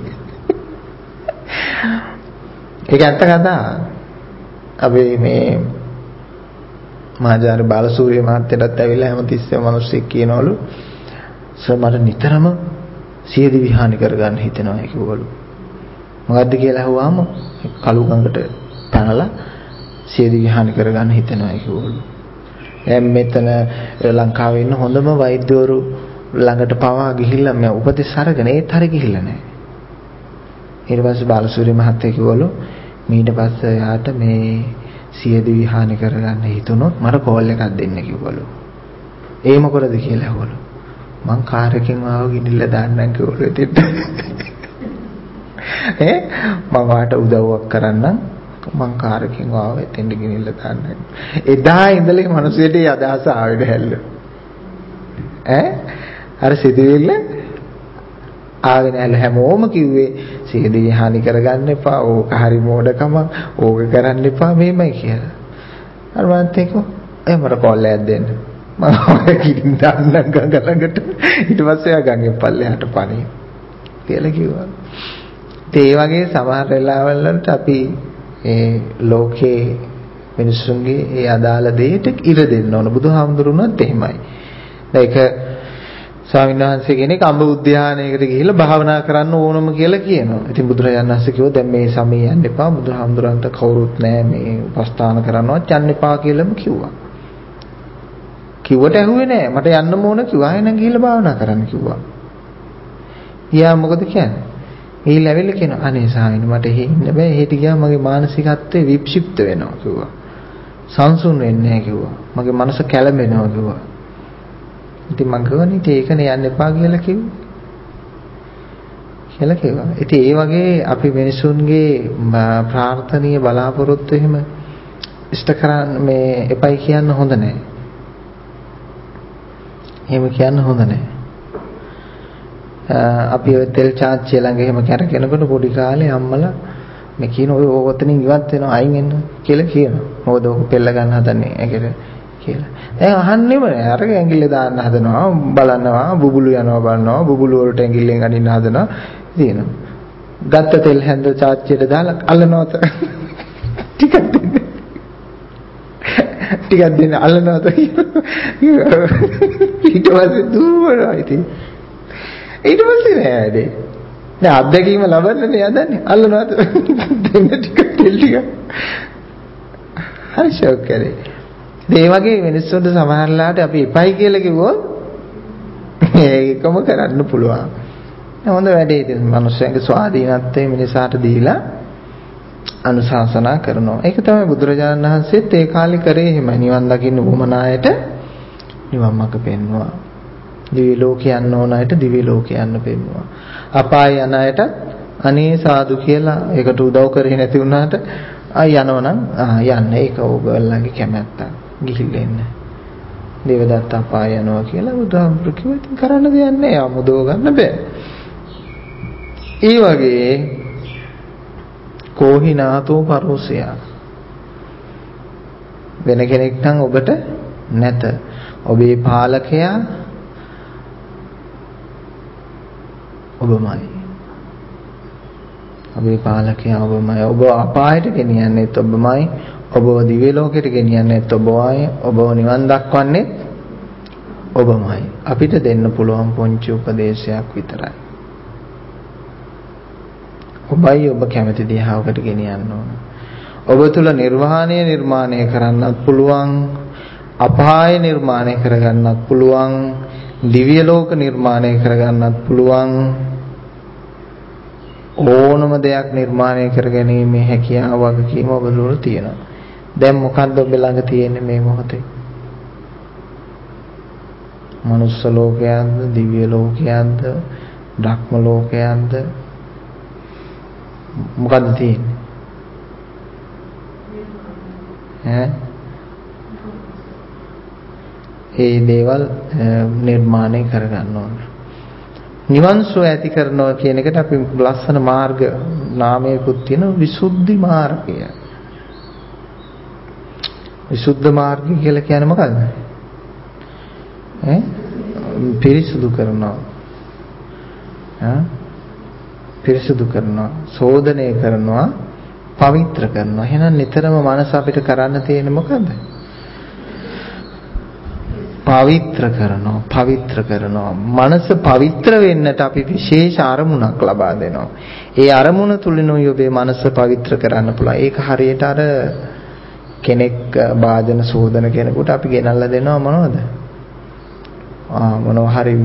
ඒක ඇත්ත කතා. අපි මේ මහාචාර්ය බාලසූරිය මහත්තයාටත් ඇවිල්ලා හැමතිස්සෙම මිනිස්සෙක් කියනවලු සර් මට නිතරම සියදි විහානි කරගන්න හිතෙනවා කිව්වලු. මොකද්ද කියලා අහුවාම කළු ගඟට පැනලා සියදි විහානි කරගන්න හිතෙනවා කිව්වලු. දැන් මෙතන ලංකාවේ ඉන්න හොඳම වෛද්‍යවරු ළඟට පවා ගිහිල්ලා මම උපදෙස් අරගෙන ඒත් හරිය ගිහිල්ලා නැහැ. ඊට පස්සේ බාලසූරිය මහත්තයා කිව්වලු ඊට පස්සේ යාට මේ සියදි විහානි කරගන්න හිතුනොත් මට කෝල් එකක් දෙන්න කිව්වලු. ඒ මොකටද කියලා අහුවලු. මං කාර් එකෙන් ආව ගිනිල්ල දාන්නම් කිව්වලු ඉතින්. මම වාට උදව්වක් කරන්නම් මං කාර් එකෙන් ආව එතෙන්ට ගිනිල්ල දාන්නම්. එදා ඉඳලා මිනිස්සුන්ට ඒ අදහස ආවෙ නැහැලු. අර සිදුවිල්ල ආවේ නැහැලු. හැමෝම කිව්වේ සියදි විහානි කරගන්න එපා. ඕක හරි මෝඩකමක්. ඕක කරන්න එපා මේමයි කියලා. අර මන්ත් එක්ක මට කෝල් එකක් දෙන්න. මම ගිහින් දාන්නම් ගඟ ළඟට. ඊට පස්සේ ආ ගඟෙන් පල්ලෙහාට පණි කියලා කිව්වා. ඒ වගේ සමහර වෙලාවල් වලට අපි ඒ ලෝකේ මිනිස්සුන්ගේ ඒ අදාළ දෙයට ඉර දෙන්න ඕන. බුදුහාමුදුරුවෝත් එහෙමයි. ඒක ස්වාමීන් වහන්සේ කෙනෙක් අඹ උද්‍යානයකට ගිහිල්ලා භාවනා කරන්න ඕනම කියලා කියනවා. ඉතින් බුදුරජාණන් වහන්සේ කිව්වා දැන් මේ සමයේ යන්න එපා. බුදුහාමුදුරන්ට කවුරුත් නැහැ මේ උපස්ථාන කරනවත් යන්න එපා කියලාම කිව්වා. කිව්වට ඇහුවේ නැහැ. මට යන්නම ඕන කිව්වා. එහෙනම් ගිහිල්ලා භාවනා කරන්න කිව්වා. ඊයා මොකද කියන්නේ? ඊළ ඇවිල්ලා කියනවා අනේ ස්වාමීනි මට එහෙ ඉන්න බෑ. එහෙට ගියාම මගේ මානසිකත්වය වික්ෂිප්ත වෙනවා කිව්වා. සංසුන් වෙන්නේ නැහැ කිව්වා. මගේ මනස කැළඹෙනවා කිව්වා. ඉතින් මං කියවනේ ඒකනේ යන්න එපා කියලා කිව්වා. ඉතින් ඒ වගේ අපි මිනිසුන්ගේ ප්‍රාර්ථනීය බලාපොරොත්තු එහෙම ඉෂ්ට කරන්න මේ එපයි කියන්න හොඳ නැහැ. එහෙම කියන්න හොඳ නැහැ. අපි ඔය තෙල් චාච්චිය ළඟ එහෙම කරගෙනකොට පොඩි කාලේ අම්මලා මේ කියන ඔය ඔතනින් ඉවත් වෙනවා අයින් වෙන්න කියලා කියනවා. මොකද ඔක පෙළ ගන්න හදන්නේ ඒකට කියලා. දැන් අහන්නෙම නෑ. අර ඇඟිල්ල දාන්න හදනවා, බලනවා, බුබුලු යනවා බලනවා, බුබුලු වලට ඇඟිල්ලෙන් අදින්න හදනවා. තියෙනවා. ගත්ත තෙල් හැන්ද චාච්චියට දාලා අල්ලනවා ටිකක් දෙන්න. ටිකක් දෙන්න අල්ලනවාද ඊට පස්සේ දුවනවා ඉතින් ඊට පස්සේ නෑනේ දැන් අත්දැකීම ලබන්නනේ යදන්නේ අල්ලනවාද දෙන්න ටික තෙල් ටික හරි ෂොක් කරේ ඒ වගේ මිනිස්සුන්ට සමහරලාට අපි එපයි කියලා කිව්වොත් ඒකම කරන්න පුළුවන් හොඳ වැඩේ ඉතින් මිනිස්සුන්ගේ ස්වාධීනත්වය මිනිසාට දීලා අනුශාසනා කරනවා. ඒක තමයි බුදුරජාණන් වහන්සේත් ඒ කාලේ කරේ එහෙම නිවන් දකින්න උවමනායට නිවන් මාර්ග පෙන්වුවා. දිව්‍ය ලෝක යන්න ඕන අයට දිව්‍ය ලෝක යන්න පෙන්වුවා. අපාය යන අයට අනේ සාදු කියලා ඒකට උදව් කරේ නැති වුණාට යනවනම් යන්න ඒක ඕගොල්ලන්ගේ කැමැත්ත. ගිහිල්ලා එන්න. දේවදත්ත අපාය යනවා කියලා බුදුහාමුදුරු කිව්වා. ඉතින් කරන්න දෙයක් නැහැ. ආමුදව ගන්න බෑ. ඒ වගේ කෝහිනාතෝ පරෝසය වෙන කෙනෙක් නම් ඔබට නැත. ඔබේ පාලකයා ඔබමයි. ඔබේ පාලකයා ඔබමයි. ඔබ අපායට ගෙනියන්නේත් ඔබමයි. ඔබව දිව්‍ය ලෝකයට ගෙනියන්නේත් ඔබමයි. ඔබව නිවන් දක්වන්නේත් ඔබමයි. අපිට දෙන්න පුළුවන් පොන්චි උපදේශයක් විතරයි. ඔබයි ඔබ කැමති දිහාවකට ගෙනියන්න ඕන. ඔබ තුල නිර්මාණය කරන්නත් පුළුවන්, අපාය නිර්මාණය කරගන්නත් පුළුවන්, දිව්‍ය ලෝක නිර්මාණය කරගන්නත් පුළුවන්. ඕනම දෙයක් නිර්මාණය කරගැනීමේ හැකියාව වගකීම ඔබ තුල තියෙනවා. දැන් මොකද්ද ඔබ ළඟ තියෙන්නේ මේ මොහොතේ? මනුස්ස ලෝකයක්ද, දිව්‍ය ලෝකයක්ද, බ්‍රහ්ම ලෝකයක්ද? මොකද්ද තියෙන්නේ? ඒ දේවල් නිර්මාණය කරගන්න ඕන. නිවන් සුව ඇති කරනවා කියන එකට අපි ලස්සන මාර්ග නාමයකුත් තියෙන විසුද්ධි මාර්ගය. විසුද්ධ මාර්ගය කියලා කියන්නේ මොකද්ද? පිරිසුදු කරනවා. පිරිසුදු කරනවා, සෝදනය කරනවා, පවිත්‍ර කරනවා. එහෙනම් නිතරම මනස අපිට කරන්න තියෙන්නේ මොකද්ද? පවිත්‍ර කරනවා. මනස පවිත්‍ර වෙන්නට අපි විශේෂ අරමුණක් ලබා දෙනවා. ඒ අරමුණ තුලිනුයි ඔබේ මනස පවිත්‍ර කරන්න පුළුවන්. ඒක හරියට අර කෙනෙක් භාජන සෝදන කෙනෙකුට අපි ගෙනල්ලා දෙනවා මොනවද? මොනවා හරි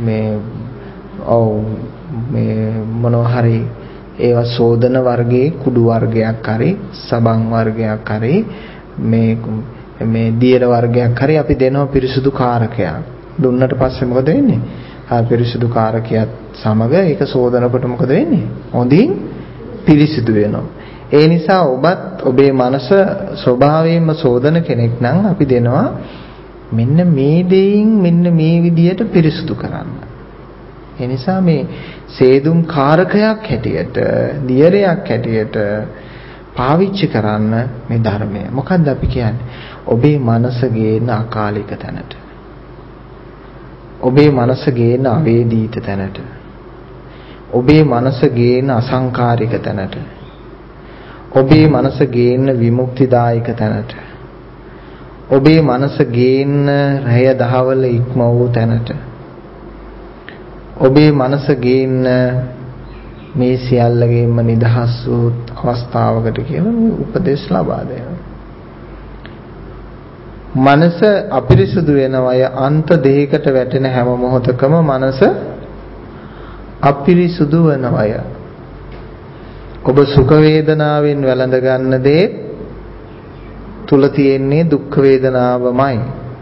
මොනවා හරි ඒවා සෝදන වර්ගයේ කුඩු වර්ගයක් හරි සබන් වර්ගයක් හරි මේ දියර වර්ගයක් හරි අපි දෙනවා පිරිසුදු කාරකයක්. දුන්නට පස්සේ මොකද වෙන්නේ? පිරිසුදු කාරකයක් සමග ඒක සෝදනකොට මොකද වෙන්නේ? හොඳින් පිරිසිදු වෙනවා. ඒ නිසා ඔබත් ඔබේ මනස ස්වභාවයෙන්ම සෝදන කෙනෙක් නම් අපි දෙනවා මෙන්න මේ දෙයින් මෙන්න මේ විදියට පිරිසුදු කරන්න. ඒ නිසා මේ සේදුම් කාරකයක් හැටියට, දියරයක් හැටියට පාවිච්චි කරන්න මේ ධර්මය. මොකද්ද අපි කියන්නේ? ඔබේ මනස ගේන අකාලික තැනට. ඔබේ මනස ගේන අවේදීත තැනට. ඔබේ මනස ගේන අසංකාරික තැනට. ඔබේ මනස ගේන විමුක්තිදායක තැනට. ඔබේ මනස ගේන රැය දහවල ඉක්ම වූ තැනට. ඔබේ මනස ගේන්න මේ සියල්ලගෙන්ම නිදහස් වූ අවස්ථාවකට කියලා මේ උපදේශ ලබා දෙනවා. මනස අපිරිසුදු වෙනවය අන්ත දෙයකට වැටෙන හැම මොහොතකම මනස අපිරිසුදු වෙනවය. ඔබ සුඛ වේදනාවෙන් වැළඳ ගන්න දේ තුල තියෙන්නේ දුක් වේදනාවමයි.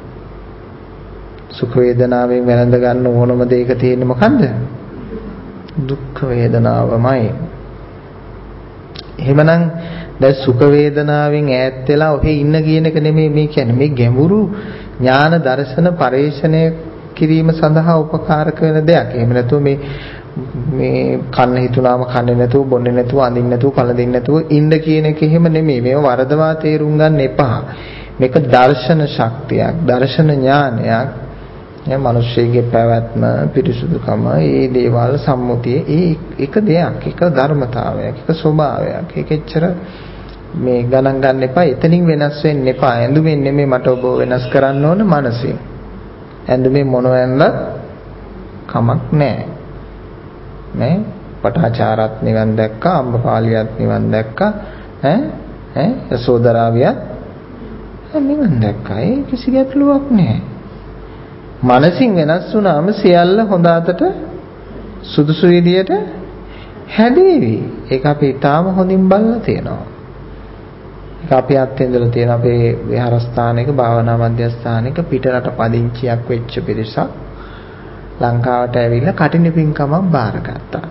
සුඛ වේදනාවෙන් වැළඳ ගන්න ඕනම දෙයක තියෙන්නේ මොකන්ද? දුක් වේදනාවමයි. එහෙමනම් දැන් සුඛ වේදනාවෙන් ඈත් වෙලා ඔහේ ඉන්න කියන එක නෙමෙයි මේ කියන්නේ. මේ ගැඹුරු ඥාන දර්ශන පරිශ්‍රණය කිරීම සඳහා උපකාරක වෙන දෙයක්. එහෙම නැතුව මේ කන්න හිතුනාම කන්නේ නැතුව, බොන්නේ නැතුව, අඳින්නේ නැතුව, පළඳින්නේ නැතුව ඉන්න කියන එක එහෙම නෙමෙයි. මේව වරදවා තේරුම් ගන්න එපා. මේක දර්ශන ශක්තියක්, දර්ශන ඥානයක්. මිනිස්සෙගේ පැවැත්ම, පිරිසුදුකම, මේ දේවල් සම්මුතියේ එක දෙයක්, එක ධර්මතාවයක්, එක ස්වභාවයක්. ඒක එච්චර මේ ගණන් ගන්න එපා. එතනින් වෙනස් වෙන්න එපා. ඇඳුමින් නෙමෙයි මට ඔබ වෙනස් කරන්න ඕන මනසින්. ඇඳුමින් මොන වෙන්නත් කමක් නැහැ. නේ? පටාචාරත් නිවන් දැක්කා, අම්බපාලියත් නිවන් දැක්කා, යසෝදරාවියත් නිවන් දැක්කා. ඒ කිසි ගැටලුවක් නැහැ. මනසින් වෙනස් වුණාම සියල්ල හොඳ අතට සුදුසු විදියට හැදේවි. ඒක අපි ඊටාම හොඳින් බලලා තියෙනවා. ඒක අපි අත්දැකලා තියෙන අපේ විහාරස්ථානයක භාවනා මධ්‍යස්ථානයක පිටරට පදිංචියක් වෙච්ච පිරිසක් ලංකාවට ඇවිල්ලා කටින පින්කමක් බාරගත්තා.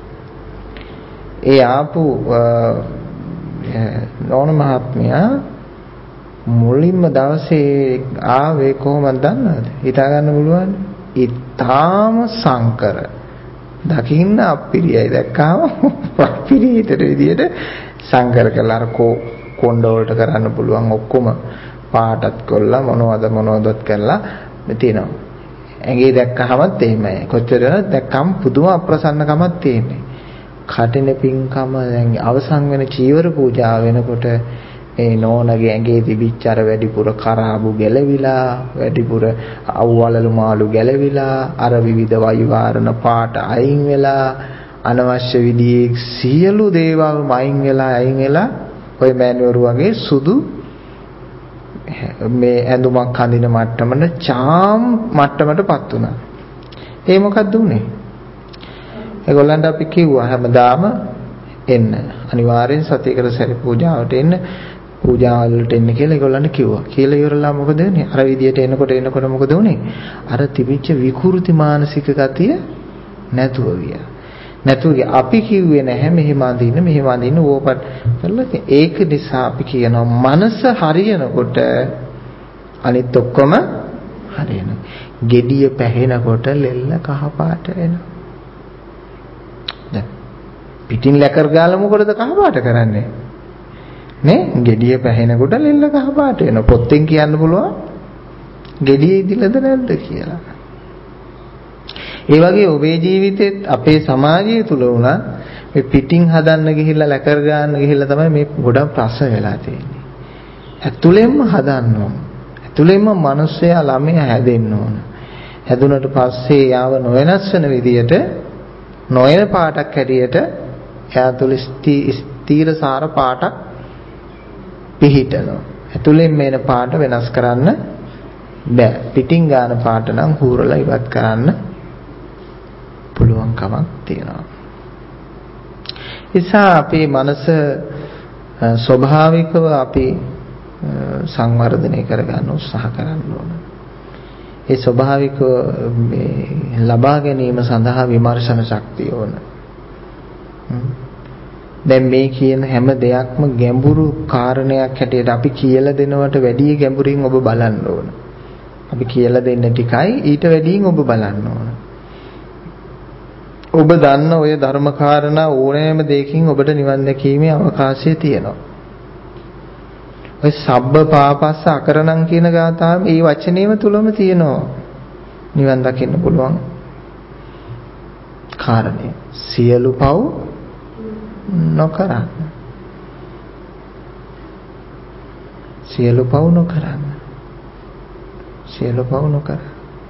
ඒ ආපු නෝන මහත්මයා මුලින්ම දවසේ ආවේ කොහොමද දන්නවද? හිතා ගන්න පුළුවන්. ඊටාම සංකර. දකින්න අප්පිරියයි දැක්කාම අප්පිරියට විදියට සංකර කළා. අර කොණ්ඩ වලට කරන්න පුළුවන් ඔක්කොම පාටත් කොල්ලා මොනවදත් කරලා තියෙනවා. ඇඟේ දැක්කහමත් එහෙමයි. කොච්චර දැක්කම පුදුම අප්‍රසන්නකමක් තියෙන්නේ. කටින පින්කම දැන් අවසන් වෙන චීවර පූජාව වෙනකොට ඒ නෝනගේ ඇඟේ තිබිච්ච අර වැඩිපුර කරාබු ගැලවිලා, වැඩිපුර අවුවලලු මාළු ගැලවිලා, අර විවිධ වෛවාරණ පාට අයින් වෙලා, අනවශ්‍ය විදිහේ සියලු දේවල් අයින් වෙලා ඔය මෑණිවරු වගේ සුදු මේ ඇඳුමක් අඳින මට්ටමට චාම් මට්ටමටපත් වුණා. ඒ මොකක්ද උනේ? ඒගොල්ලන්ට අපි කිව්වා හැමදාම එන්න. අනිවාර්යෙන් සතියකට සැරේ පූජාවට එන්න. පූජාවලට එන්න කියලා ඒගොල්ලන්ට කිව්වා. කියලා ඉවරලා මොකද වෙන්නේ? අර විදියට එනකොට මොකද උනේ? අර තිබිච්ච විකෘති මානසික ගතිය නැතුව ගියා. අපි කිව්වේ නැහැ මෙහෙම අඳින්න ඕපත් කරලා. ඒක නිසා අපි කියනවා මනස හරියනකොට අනිත් ඔක්කොම හරියනවා. gediya පැහෙනකොට ලෙල්ල කහ පාට වෙනවා. දැන් පිටින් ලැකර් ගාලා මොකටද කහ පාට කරන්නේ? නේ? gediya පැහෙනකොට ලෙල්ල කහ පාට වෙනවා. පොත්තෙන් කියන්න පුළුවන් gediya ඉදිලද නැද්ද කියලා. ඒ වගේ ඔබේ ජීවිතෙත් අපේ සමාජය තුල වුණා මේ පිටින් හදන්න ගිහිල්ලා ලැකර් ගන්න ගිහිල්ලා තමයි මේ ගොඩක් ප්‍රශ්න වෙලා තියෙන්නේ. ඇතුළෙන්ම හදන්න ඕන. ඇතුළෙන්ම මිනිස්සයා ළමයා හැදෙන්න ඕන. හැදුනට පස්සේ යාව නොවෙනස් වෙන විදියට නොයන පාටක් හැටියට එයා තුළ ස්ථීරසාර පාටක් පිහිටනවා. ඇතුළෙන් මේන පාට වෙනස් කරන්න බෑ. පිටින් ගන්න පාට නම් හූරලා ඉවත් කරන්න පුළුවන් කමක් තියෙනවා. නිසා අපේ මනස ස්වභාවිකව අපි සංවර්ධනය කරගන්න උත්සාහ කරන්න ඕන. ඒ ස්වභාවිකව ලබා ගැනීම සඳහා විමර්ශන ශක්තිය ඕන. දැන් මේ කියන හැම දෙයක්ම ගැඹුරු කාරණයක් හැටියට අපි කියලා දෙනවට වැඩිය ගැඹුරින් ඔබ බලන්න ඕන. අපි කියලා දෙන්න ටිකයි ඊට වැඩියෙන් ඔබ බලන්න ඕන. ඔබ දන්න ඔය ධර්ම කාරණා ඕනෑම දෙයකින් ඔබට නිවන් දැකීමේ අවකාශය තියෙනවා. ඔය සබ්බ පාපස්ස අකරණම් කියන ගාථාව මේ වචනේම තුලම තියෙනවා. නිවන් දකින්න පුළුවන් කාරණය. සියලු පව් නොකරන්න. සියලු පව් නොකරන්න. සියලු පව් නොකරන්න.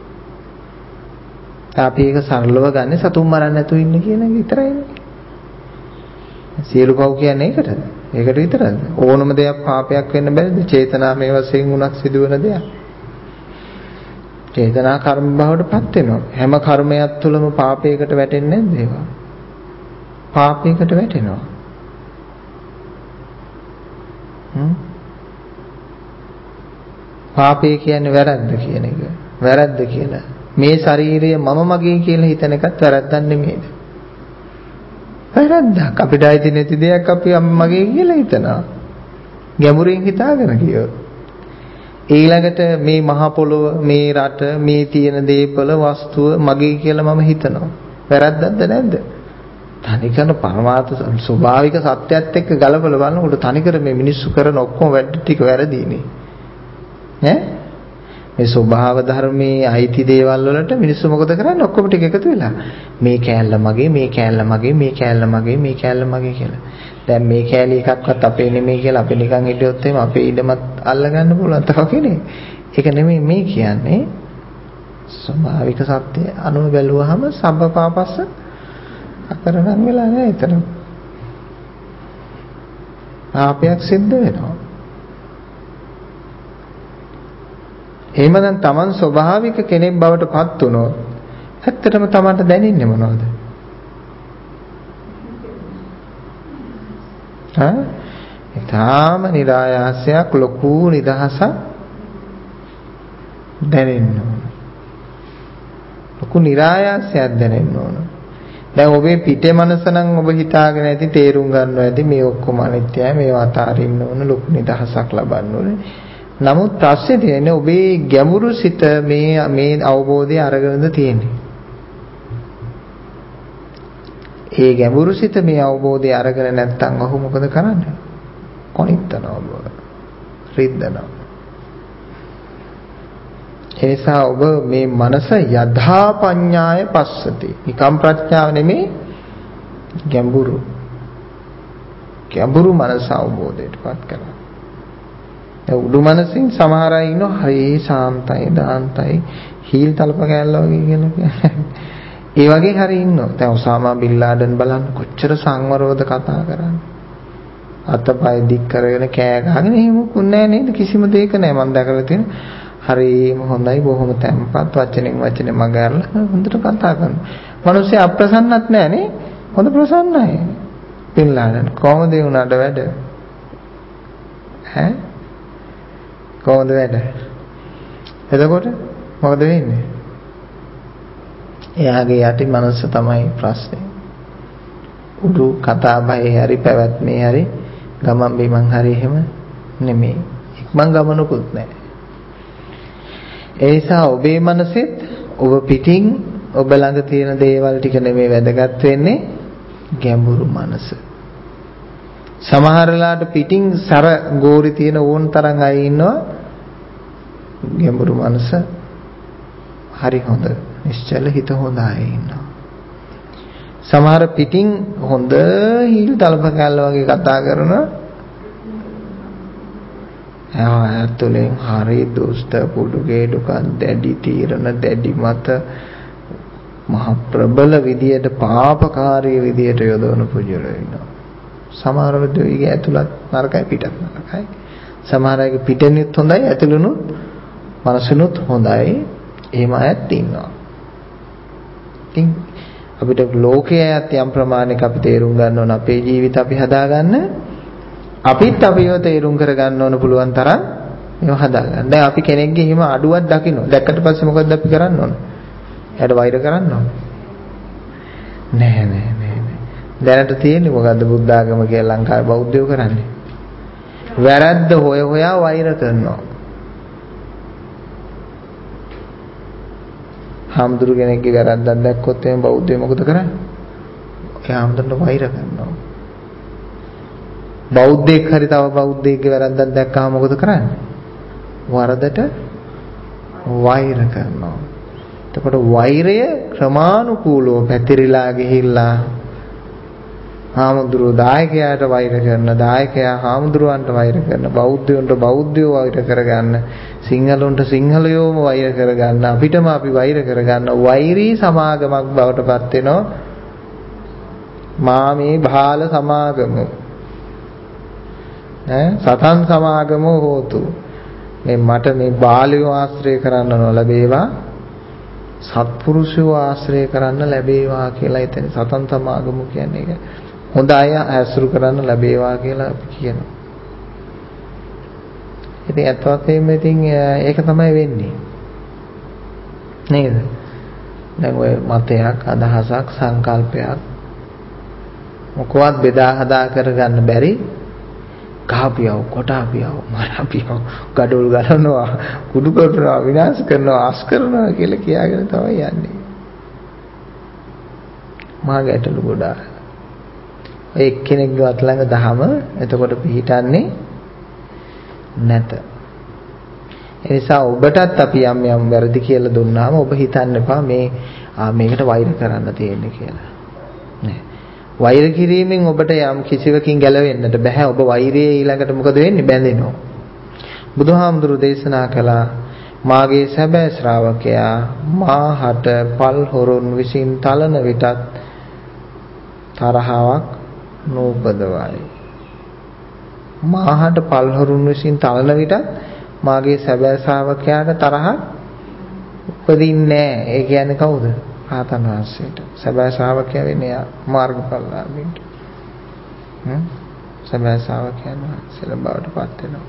අපි ඒක සරලව ගන්න සතුන් මරන්න නැතුව ඉන්න කියන එක විතරයිනේ. සියලු පව් කියන්නේ ඒකටද? ඒකට විතරද? ඕනම දෙයක් පාපයක් වෙන්න බැරිද? චේතනාමය වශයෙන් උනක් සිදුවන දෙයක්. චේතනා කර්ම භවයටපත් වෙනවා. හැම කර්මයක් තුළම පාපයකට වැටෙන්නේ නැද්ද ඒවා? පාපයකට වැටෙනවා. පාපය කියන්නේ වැරද්ද කියන එක. වැරද්ද කියලා. මේ ශරීරය මම මගේ කියලා හිතන එකත් වැරද්දක් නෙමෙයිද? වැරද්දක්. අපිට අයිති නැති දෙයක් අපි මගේ කියලා හිතනවා. ගැඹුරින් හිතාගෙන කියොත්. ඊළඟට මේ මහ පොළොව, මේ රට, මේ තියෙන දේපල වස්තුව මගේ කියලා මම හිතනවා. වැරද්දක්ද නැද්ද? තනිකර පරමාර්ථ ස්වභාවික සත්‍යයත් එක්ක ගලපලා බලනකොට තනිකර මේ මිනිස්සු කරන ඔක්කොම වැඩ ටික වැරදීනේ. ඈ මේ ස්වභාව ධර්මයේ අයිති දේවල් වලට මිනිස්සු මොකද කරන්නේ? ඔක්කොම ටික එකතු වෙලා මේ කෑල්ල මගේ, මේ කෑල්ල මගේ, මේ කෑල්ල මගේ, මේ කෑල්ල මගේ කියලා. දැන් මේ කෑලි එකක්වත් අපේ නෙමෙයි කියලා අපි නිකන් හිටියොත් එහෙම අපේ ඉඩමත් අල්ල ගන්න පුළුවන් තව කෙනෙක්. ඒක නෙමෙයි මේ කියන්නේ. ස්වභාවික සත්‍ය අනුව බැලුවහම සබ්බපාපස්ස අකරණම් වෙලා නැහැ එතන. පාපයක් සිද්ධ වෙනවා. එහෙමනම් Taman ස්වභාවික කෙනෙක් බවට පත් වුණොත් ඇත්තටම Tamanට දැනෙන්නේ මොනවද? ඊටාම නිරායාසයක් ලොකු නිදහසක් දැනෙන්න ඕන. ලොකු නිරායාසයක් දැනෙන්න ඕන. දැන් ඔබේ පිටේ මනස නම් ඔබ හිතාගෙන ඇති තේරුම් ගන්නවා ඇති මේ ඔක්කොම අනිත්‍යයි මේවා අතාරින්න ඕන ලොකු නිදහසක් ලබන්න ඕනේ. නමුත් ප්‍රශ්නේ තියෙන්නේ ඔබේ ගැඹුරු සිත මේ අවබෝධය අරගෙනද තියෙන්නේ. ඒ ගැඹුරු සිත මේ අවබෝධය අරගෙන නැත්නම් ඔහු මොකද කරන්නේ? කොනිටනවා ඔබ. රිද්දනවා. එනිසා ඔබ මේ මනස යථා පඤ්ඤාය පස්සති. නිකම් ප්‍රඥාව නෙමේ ගැඹුරු මනස අවබෝධයටපත් කරගන්න. ඒ උඩු මනසින් සමහර අය ඉන්නවා හරි සාන්තයි දාන්තයි හීල් තලප කෑල්ලා වගේ කියලා. ඒ වගේ හරි ඉන්නවා. දැන් ඔසාමා බින් ලාඩන් බලන්න කොච්චර සංවරවද කතා කරන්නේ. අතපය දික් කරගෙන කෑ ගහගෙන එහෙම කුන්නේ නේද කිසිම දෙයක නෑ මම දැකලා තියෙන. හරිම හොඳයි බොහොම තැම්පත් වචනෙන් මගහැරලා හොඳට කතා කරනවා. මිනිස්සු අප්‍රසන්නත් නෑ නේ. හොඳ ප්‍රසන්නයි. බින් ලාඩන් කොහොමද ඒ උනාට වැඩ? ඈ කොහොමද වැඩ? එතකොට මොකද වෙන්නේ? එයාගේ යටි මනස තමයි ප්‍රශ්නේ. උඩු කතා බහේ හරි පැවැත්මේ හරි ගමන් බිමන් හරි එහෙම නෙමෙයි. ඉක්මන් ගමනකුත් නැහැ. ඒ නිසා ඔබේ මනසෙත් ඔබ පිටින් ඔබ ළඟ තියෙන දේවල් ටික නෙමෙයි වැදගත් වෙන්නේ ගැඹුරු මනස. සමහරලාට පිටින් සර ගෝරි තියෙන ඕන තරම් අය ඉන්නවා ගැඹුරු මනස හරි හොඳ නිශ්චල හිත හොඳ අය ඉන්නවා. සමහර පිටින් හොඳ හීල් තලප කැල්ල වගේ කතා කරනවා. ඇතුලෙන් හරි දුෂ්ට පුඩුගේඩුකක් දැඩි තීරණ දැඩි මත මහ ප්‍රබල විදියට පාපකාරී විදියට යොදවන පුජුල වෙනවා. සමහර වෙලාවෙ ඇතුළත් නරකයි පිටත් නරකයි. සමහර අයගේ පිටෙනුත් හොඳයි ඇතුළුනුත් මනසනුත් හොඳයි. එහෙම අයත් ඉන්නවා. ඉතින් අපිට ලෝකයේත් යම් ප්‍රමාණයක අපි තේරුම් ගන්න ඕන අපේ ජීවිත අපි හදාගන්න අපිත් අපිව තේරුම් කරගන්න ඕන පුළුවන් තරම් මේව හදාගන්න. දැන් අපි කෙනෙක්ගේ හිම අඩුවක් දකින්න. දැක්කට පස්සේ මොකද අපි කරන්න ඕන? එයාට වෛර කරන්න ඕන. නෑ. දැනට තියෙන්නේ මොකද්ද බුද්ධ ආගම කියලා ලංකාවේ බෞද්ධයෝ කරන්නේ? වැරද්ද හොයා වෛර කරනවා. හාමුදුරු කෙනෙක්ගේ වැරද්දක් දැක්කොත් එහෙනම් බෞද්ධයෝ මොකද කරන්නේ? ඒ හාමුදුරන්ට වෛර කරනවා. බෞද්ධයෙක් හරි තව බෞද්ධයෙක්ගේ වැරද්දක් දැක්කම මොකද කරන්නේ? වරදට වෛර කරනවා. එතකොට වෛරය ක්‍රමානුකූලව පැතිරිලා ගිහිල්ලා හාමුදුරුවෝ දායකයාට වෛර කරන, දායකයා හාමුදුරුවන්ට වෛර කරන, බෞද්ධයන්ට බෞද්ධයෝ වෛර කරගන්න, සිංහලොන්ට සිංහලයෝම වෛර කරගන්න, අපිටම අපි වෛර කරගන්න වෛරී සමාගමක් බවට පත් වෙනවා. මා මේ බාල සමාගම සතන් සමාගමෝ හෝතු. මේ මට මේ බාලයෝ ආශ්‍රය කරන්න නොලැබේවා, සත්පුරුෂයෝ ආශ්‍රය කරන්න ලැබේවා කියලා එතන සතන් සමාගම කියන්නේ ඒක. හොඳ අය ඇසුරු කරන්න ලැබේවා කියලා අපි කියනවා. ඉතින් අත් වශයෙන්ම ඉතින් ඒක තමයි වෙන්නේ. නේද? දැන් ඔය මතයක්, අදහසක්, සංකල්පයක් මොකවත් බෙදා හදා කරගන්න බැරි කහපියව, කොටාපියව, මරාපියව, gadol ගලනවා, කුඩු කරනවා, විනාශ කරනවා, අස් කරනවා කියලා කියාගෙන තමයි යන්නේ. මා ගැටලු ගොඩාක්. ඔය එක්කෙනෙක්ගේ අත ළඟ දහම එතකොට පිළිටන්නේ නැත. ඒ නිසා ඔබටත් අපි යම් වැරදි කියලා දුන්නාම ඔබ හිතන්න එපා මේකට වෛර කරන්න තියෙන්නේ කියලා. නෑ. වෛර කිරීමෙන් ඔබට යම් කිසිවකින් ගැලවෙන්නට බෑ. ඔබ වෛරයේ ඊළඟට මොකද වෙන්නේ? බැඳෙනවා. බුදුහාමුදුරු දේශනා කළා මාගේ සැබෑ ශ්‍රාවකයා මාහට පල් හොරුන් විසින් තලන විටත් තරහාවක් නූපදවයි. මාහට පල් හොරුන් විසින් තලන විටත් මාගේ සැබෑ ශ්‍රාවකයාට තරහ උපදින්නේ නැහැ. ඒ කියන්නේ කවුද? රහතන් වහන්සේට. සැබෑ ශ්‍රාවකයා වෙන්නේ මාර්ගඵලලාභීන්ට. සැබෑ ශ්‍රාවකයන් වහන්සේලා බවට පත් වෙනවා.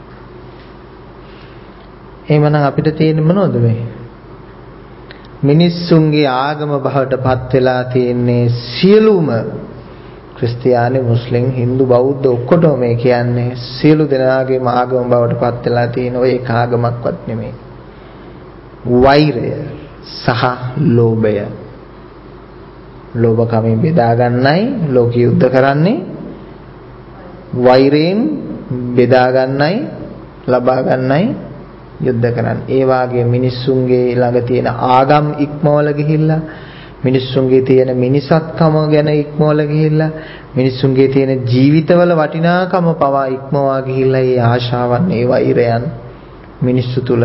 එහෙමනම් අපිට තියෙන්නේ මොනවද මේ? මිනිස්සුන්ගේ ආගම බවට පත් වෙලා තියෙන්නේ සියලුම ක්‍රිස්තියානි, මුස්ලිම්, Hindu, බෞද්ධ ඔක්කොටම මේ කියන්නේ සියලු දෙනාගේම ආගම බවට පත් වෙලා තියෙන ඔය එක ආගමක්වත් නෙමෙයි. වෛරය සහ ලෝභය. ලෝභකමින් බෙදා ගන්නයි ලෝක යුද්ධ කරන්නේ. වෛරයෙන් බෙදා ගන්නයි ලබා ගන්නයි යුද්ධ කරන්නේ. ඒ වාගේ මිනිස්සුන්ගේ ළඟ තියෙන ආගම් ඉක්මවල ගිහිල්ලා, මිනිස්සුන්ගේ තියෙන මිනිසත්කම ගැන ඉක්මවල ගිහිල්ලා, මිනිස්සුන්ගේ තියෙන ජීවිතවල වටිනාකම පවා ඉක්මවා ගිහිල්ලා ඒ ආශාවන්, ඒ වෛරයන් මිනිස්සු තුල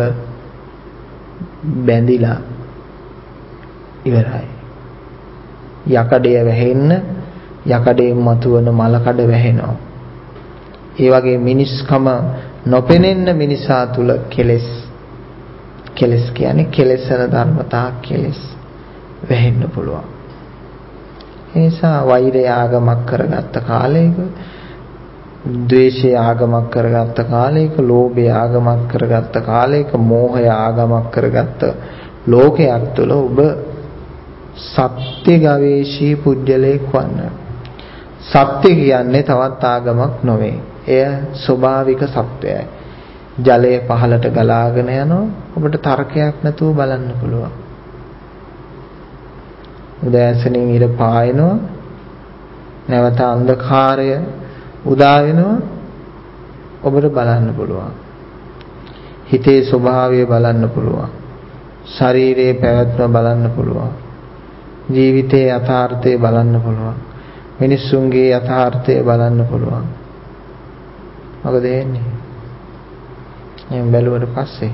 බැඳිලා ඉවරයි. යකඩය වැහෙන්න යකඩයෙන් මතුවන මල කඩ වැහෙනවා. ඒ වගේ මිනිස්කම නොපෙනෙන්න මිනිසා තුල කෙලෙස් කියන්නේ කෙලෙසන ධර්මතා කෙලෙස් වැහෙන්න පුළුවන්. ඒ නිසා වෛරය ආගමක් කරගත්ත කාලයක, ද්වේෂය ආගමක් කරගත්ත කාලයක, ලෝභය ආගමක් කරගත්ත කාලයක, මෝහය ආගමක් කරගත්ත ලෝකයක් තුළ ඔබ සත්‍ය ගවේෂී පුජ්‍යලයක් වන්න. සත්‍ය කියන්නේ තවත් ආගමක් නොවේ. එය ස්වභාවික සත්‍යයයි. ජලය පහළට ගලාගෙන යනවා. ඔබට තර්කයක් නැතුව බලන්න පුළුවන්. උදෑසනින් ඉර පායනවා. නැවත අන්ධකාරය උදා වෙනවා. ඔබට බලන්න පුළුවන්. හිතේ ස්වභාවය බලන්න පුළුවන්. ශරීරයේ පැවැත්ම බලන්න පුළුවන්. ජීවිතයේ යථාර්ථය බලන්න පුළුවන්. මිනිස්සුන්ගේ යථාර්ථය බලන්න පුළුවන්. මොකද වෙන්නේ? එහෙන් බැලුවට පස්සේ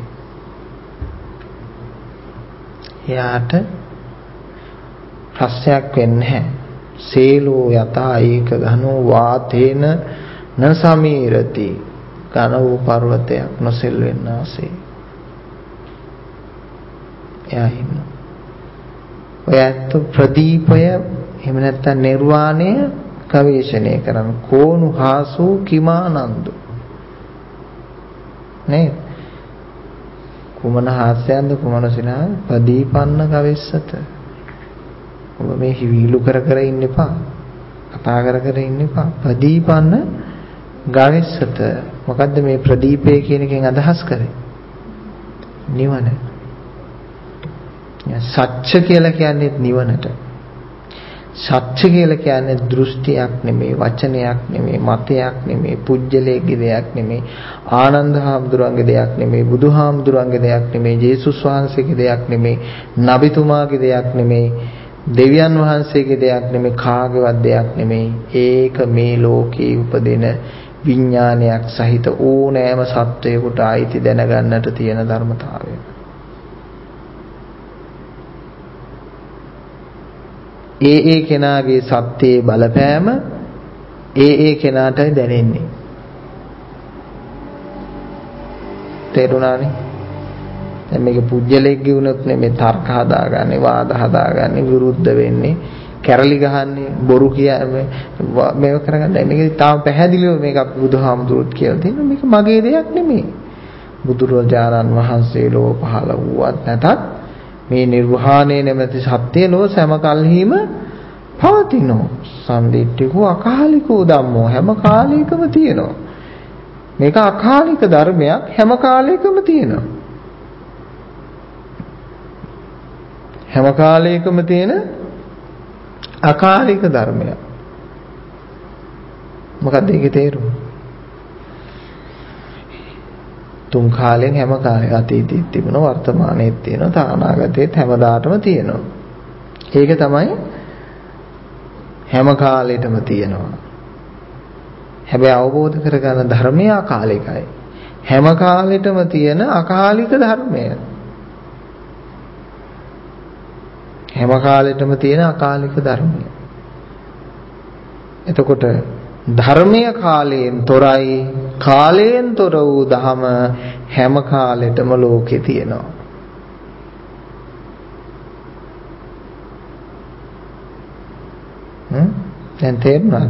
එයාට ප්‍රශ්නයක් වෙන්නේ නැහැ. සීලෝ යතා ඒක ඝනෝ වාතේන න සමීරති. ඝන වූ පර්වතයක් නොසෙල් වෙන්නාසේ. එයා ඉන්නවා. ඔය ඇත්ත ප්‍රදීපය එහෙම නැත්නම් නිර්වාණය ගවේෂණය කරන කෝණු හාසෝ කිමානන්දු නේ කුමන හාස්‍යයන්ද කුමන සිනා ප්‍රදීපන්න ගවෙස්සත. ඔබ මේ හිවිලු කර කර ඉන්න එපා, කතා කර කර ඉන්න එපා. ප්‍රදීපන්න ගවෙස්සත. මොකද්ද මේ ප්‍රදීපය කියන එකෙන් අදහස් කරේ? නිවන. සත්‍ය කියලා කියන්නේ නිවනට. සත්‍ය කියලා කියන්නේ දෘෂ්ටියක් නෙමෙයි, වචනයක් නෙමෙයි, මතයක් නෙමෙයි, පුජ්‍යලයේ දෙයක් නෙමෙයි, ආනන්ද හාමුදුරන්ගේ දෙයක් නෙමෙයි, බුදුහාමුදුරන්ගේ දෙයක් නෙමෙයි, ජේසුස් වහන්සේගේ දෙයක් නෙමෙයි, නබිතුමාගේ දෙයක් නෙමෙයි, දෙවියන් වහන්සේගේ දෙයක් නෙමෙයි, කාගේවත් දෙයක් නෙමෙයි. ඒක මේ ලෝකේ උපදින විඥානයක් සහිත ඕනෑම සත්වයකට ආйти දැනගන්නට තියෙන ධර්මතාවය. ඒ කෙනාගේ සත්‍යයේ බලපෑම ඒ කෙනාටයි දැනෙන්නේ. තේරුණානේ? දැන් මේක පුජ්‍යලෙක්ගේ වුණොත් නෙමෙයි තර්ක හදාගන්නේ, වාද හදාගන්නේ, විරුද්ධ වෙන්නේ, කැරලි ගහන්නේ, බොරු කියන්නේ මේක කරගන්න. මේක තාම පැහැදිලිව මේක අපි බුදුහාමුදුරුවෝ කියලා තියෙනවා. මේක මගේ දෙයක් නෙමෙයි. බුදුරජාණන් වහන්සේ ලෝ පහළ වුවත් නැතත් මේ නිර්වාණය නැමැති සත්‍ය ලෝ සෑම කල්හිම පවතිනෝ. සම්දිට්ඨිකෝ අකාලිකෝ ධම්මෝ හැම කාලයකම තියෙනවා. මේක අකාලික ධර්මයක්, හැම කාලයකම තියෙනවා. හැම කාලයකම තියෙන අකාලික ධර්මයක්. මොකක්ද ඒකේ තේරුම? තුන් කාලෙන් හැම කාලේ අතීතෙත් තිබුණා, වර්තමානයේත් තියෙනවා, අනාගතයේත් හැමදාටම තියෙනවා. ඒක තමයි හැම කාලෙටම තියෙනවා. හැබැයි අවබෝධ කරගන්න ධර්මය අකාලිකයි. හැම කාලෙටම තියෙන අකාලික ධර්මය. හැම කාලෙටම තියෙන අකාලික ධර්මය. එතකොට ධර්මය කාලයෙන් තොරයි, කාලයෙන් තොර වූ ධම හැම කාලෙටම ලෝකේ තියෙනවා. දැන් තේරුණාද?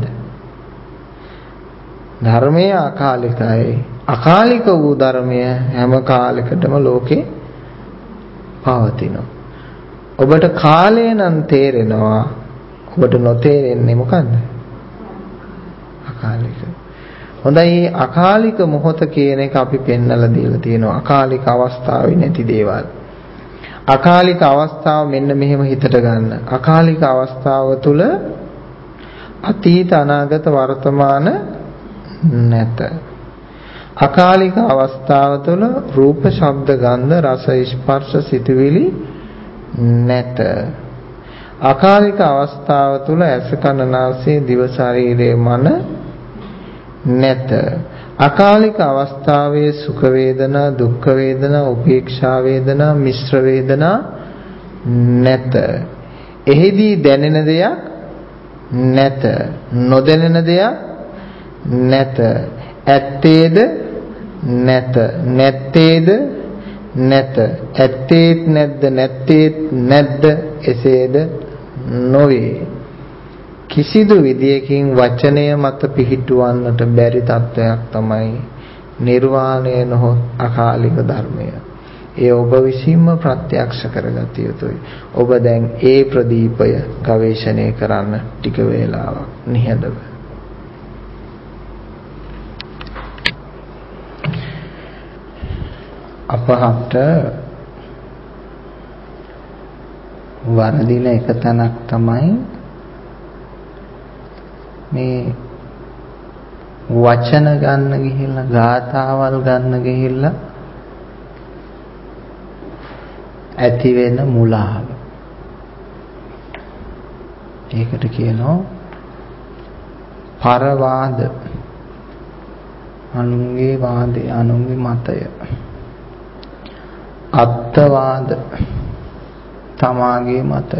ධර්මය අකාලිකයි. අකාලික වූ ධර්මය හැම කාලයකටම ලෝකේ පවතිනවා. ඔබට කාලය නම් තේරෙනවා. ඔබට නොතේරෙන්නේ මොකද්ද? අකාලික. හොඳයි, අකාලික මොහොත කියන එක අපි පෙන්නලා දීලා තියෙනවා. අකාලික අවස්ථාවේ නැති දේවල්. අකාලික අවස්ථාව මෙන්න මෙහෙම හිතට ගන්න. අකාලික අවස්ථාව තුළ අතීත අනාගත වර්තමාන නැත. අකාලික අවස්ථාව තුළ රූප ශබ්ද ගන්ධ රස ස්පර්ශ සිතුවිලි නැත. අකාලික අවස්ථාව තුළ ඇස කන නාසය දිව ශරීරය මන නැත. අකාලික අවස්ථාවේ සුඛ වේදනා දුක්ඛ වේදනා උපේක්ෂා වේදනා මිශ්‍ර වේදනා නැත. එහිදී දැනෙන දෙයක් නැත. නොදැනෙන දෙයක් නැත. ඇත්තේද නැත. නැත්තේද නැත. ඇත්තේත් නැද්ද නැත්තේත් නැද්ද එසේද නොවේ. කිසිදු විදියකින් වචනය මත පිහිටුවන්නට බැරි තත්වයක් තමයි නිර්වාණය නොහොත් අකාලික ධර්මය. ඒ ඔබ විසින්ම ප්‍රත්‍යක්ෂ කරගත යුතුයි. ඔබ දැන් ඒ ප්‍රදීපය ගවේෂණය කරන්න ටික වේලාවක් නිහඬව. අපහට වරදින එක තැනක් තමයි මේ වචන ගන්න ගිහිල්ලා ගාථාවල් ගන්න ගිහිල්ලා ඇති වෙන මුලාව. ඒකට කියනවා පරවාද. අනුන්ගේ වාදය, අනුන්ගේ මතය. අත්වාද, තමාගේ මතය.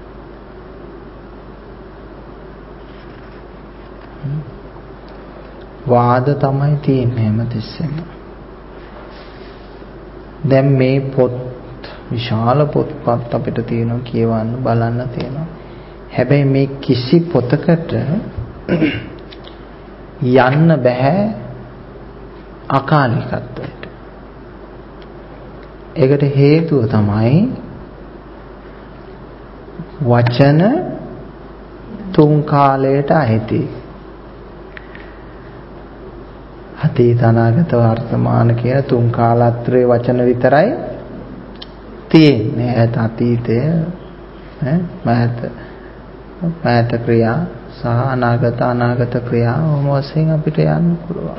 වාද තමයි තියෙන්නේ හැමතිස්සෙම. දැන් මේ පොත් විශාල පොත්පත් අපිට තියෙනවා, කියවන්න බලන්න තියෙනවා. හැබැයි මේ කිසි පොතකට යන්න බෑ අකාලිකත්වයට. ඒකට හේතුව තමයි වචන තුන් කාලයට අයිති. අතීත අනාගත වර්තමාන කියන තුන් කාලත්‍රයේ වචන විතරයි තියෙන්නේ. ඒත් අතීතය මෑත ක්‍රියා සහ අනාගත ක්‍රියා වශයෙන් අපිට යන්න පුළුවන්.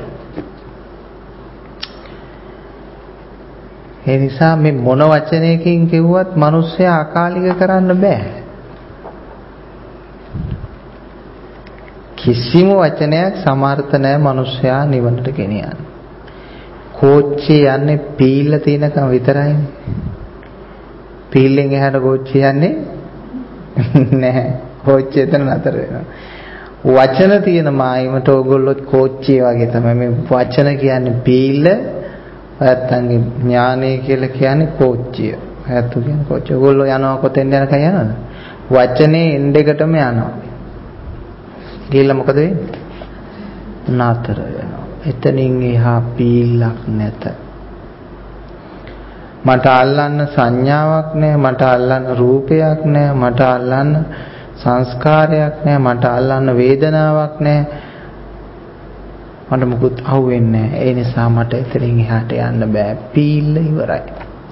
ඒ නිසා මේ මොන වචනයකින් කිව්වත් මිනිස්සයා අකාලික කරන්න බෑ. කිසිම වචනයක් සමර්ථ නැහැ මිනිස්සයා නිවනට ගෙනියන්න. කෝච්චිය යන්නේ පීල්ල තියෙනකම් විතරයිනේ. පීල්ලෙන් එහාට කෝච්චිය යන්නේ නැහැ. කෝච්චිය එතන නතර වෙනවා. වචන තියෙන මායිමට ඕගොල්ලෝ කෝච්චිය වගේ තමයි. මේ වචන කියන්නේ පීල්ල, නැත්තන්ගේ ඥානය කියලා කියන්නේ කෝච්චිය. හැතු කියන්නේ කෝච්චිය. ඕගොල්ලෝ යනවා කොතෙන්ද යනකම් යනවද? වචනේ එන්ඩ් එකටම යනවා. ගිහලා මොකද වෙන්නේ? නතර වෙනවා. එතනින් එහා පීල්ලක් නැත. මට අල්ලන්න සංඥාවක් නැහැ, මට අල්ලන්න රූපයක් නැහැ, මට අල්ලන්න සංස්කාරයක් නැහැ, මට අල්ලන්න වේදනාවක් නැහැ. මට මොකුත් අහුවෙන්නේ නැහැ. ඒ නිසා මට එතනින් එහාට යන්න බෑ. පීල්ල ඉවරයි.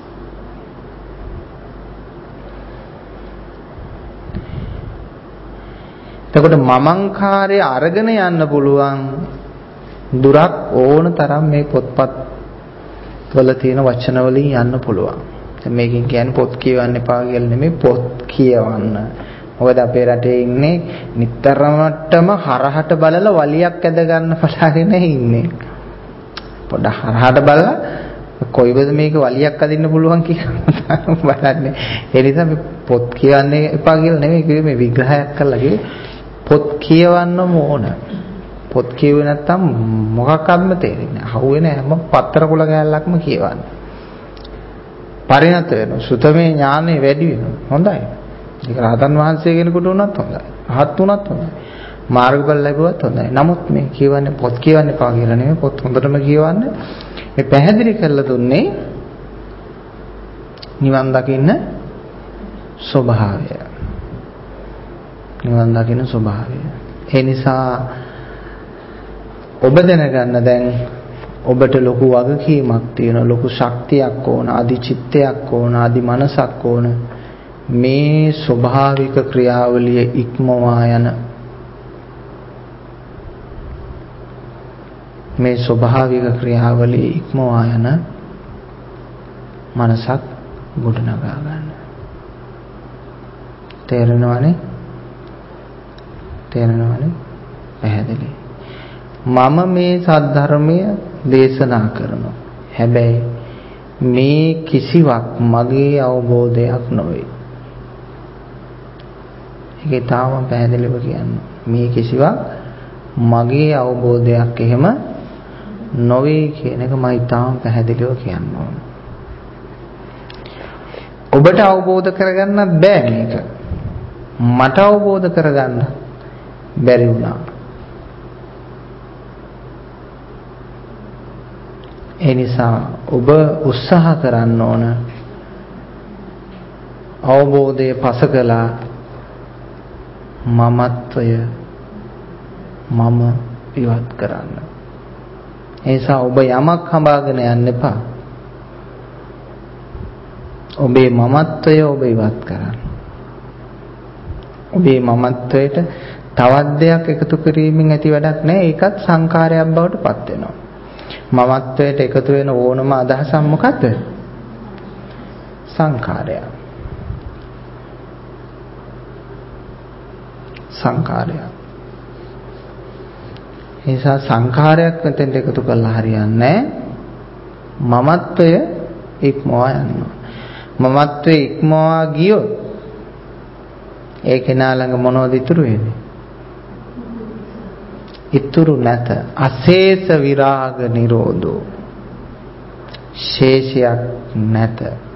එතකොට මමංකාරය අරගෙන යන්න පුළුවන් දුරක් ඕන තරම් මේ පොත්පත් වල තියෙන වචන වලින් යන්න පුළුවන්. දැන් මේකෙන් කියන්නේ පොත් කියවන්න එපා කියලා නෙමෙයි, පොත් කියවන්න. මොකද අපේ රටේ ඉන්නේ නිතරමටම හරහට බලලා වලියක් ඇද ගන්න පටාගෙන ඉන්නේ. පොඩ්ඩක් හරහට බලලා කොයිවද මේක වලියක් අදින්න පුළුවන් කියලා බලන්නේ. ඒ නිසා මේ පොත් කියවන්නේ එපා කියලා නෙමෙයි කිව්වේ, මේ විග්‍රහයක් කරලා කිව්වේ පොත් කියවන්නම ඕන. පොත් කියුවේ නැත්තම් මොකක්වත්ම තේරෙන්නේ නැහැ. අහුවේ නැහැ. හැම පත්තර කුල කෑල්ලක්ම කියවන්න. පරිණත වෙනවා. සුතමේ ඥානෙ වැඩි වෙනවා. හොඳයි. ඒක රහතන් වහන්සේ කෙනෙකුට උනත් හොඳයි. රහත් උනත් හොඳයි. මාර්ගඵල ලැබුවත් හොඳයි. නමුත් මේ කියවන්නේ පොත් කියවන්නේ පා කියලා නෙමෙයි. පොත් හොඳටම කියවන්න. මේ පැහැදිලි කරලා දුන්නේ නිවන් දකින්න ස්වභාවය. නිවන් දකින්න ස්වභාවය. ඒ නිසා ඔබ දැනගන්න දැන් ඔබට ලොකු වගකීමක් තියෙනවා, ලොකු ශක්තියක් ඕන, අධි චිත්තයක් ඕන, අධි මනසක් ඕන. මේ ස්වභාවික ක්‍රියාවලිය ඉක්මවා යන මේ ස්වභාවික ක්‍රියාවලිය ඉක්මවා යන මනසක් ගොඩනගා ගන්න. තේරෙනවනේ? පැහැදිලි. මම මේ සද්ධර්මය දේශනා කරනවා. හැබැයි මේ කිසිවක් මගේ අවබෝධයක් නොවේ. ඒක තාම පැහැදිලිව කියන්න. මේ කිසිවක් මගේ අවබෝධයක් එහෙම නොවේ කියන එක මම තාම පැහැදිලිව කියන්න ඕන. ඔබට අවබෝධ කරගන්න බෑ මේක. මට අවබෝධ කරගන්න බැරි වුණා. ඒ නිසා ඔබ උත්සාහ කරන්න ඕන අවබෝධය පසකලා මමත්වය මම ඉවත් කරන්න. ඒ නිසා ඔබ යමක් හඹාගෙන යන්න එපා. ඔබේ මමත්වය ඔබ ඉවත් කරන්න. ඔබේ මමත්වයට තවත් දෙයක් එකතු කිරීමෙන් ඇති වැඩක් නැහැ. ඒකත් සංකාරයක් බවට පත් වෙනවා. මමත්වයට එකතු වෙන ඕනම අදහසක් මොකද්ද? සංකාරයක්. ඒ නිසා සංඛාරයක් මෙතෙන්ට එකතු කරලා හරියන්නේ මමත්වය ඉක්මවා යනවා. මමත්වය ඉක්මවා ගියොත් ඒ කෙනා ළඟ මොනවද ඉතුරු වෙන්නේ? ඉතුරු නැත. අශේෂ විරාග නිරෝධෝ. ශේෂයක් නැත.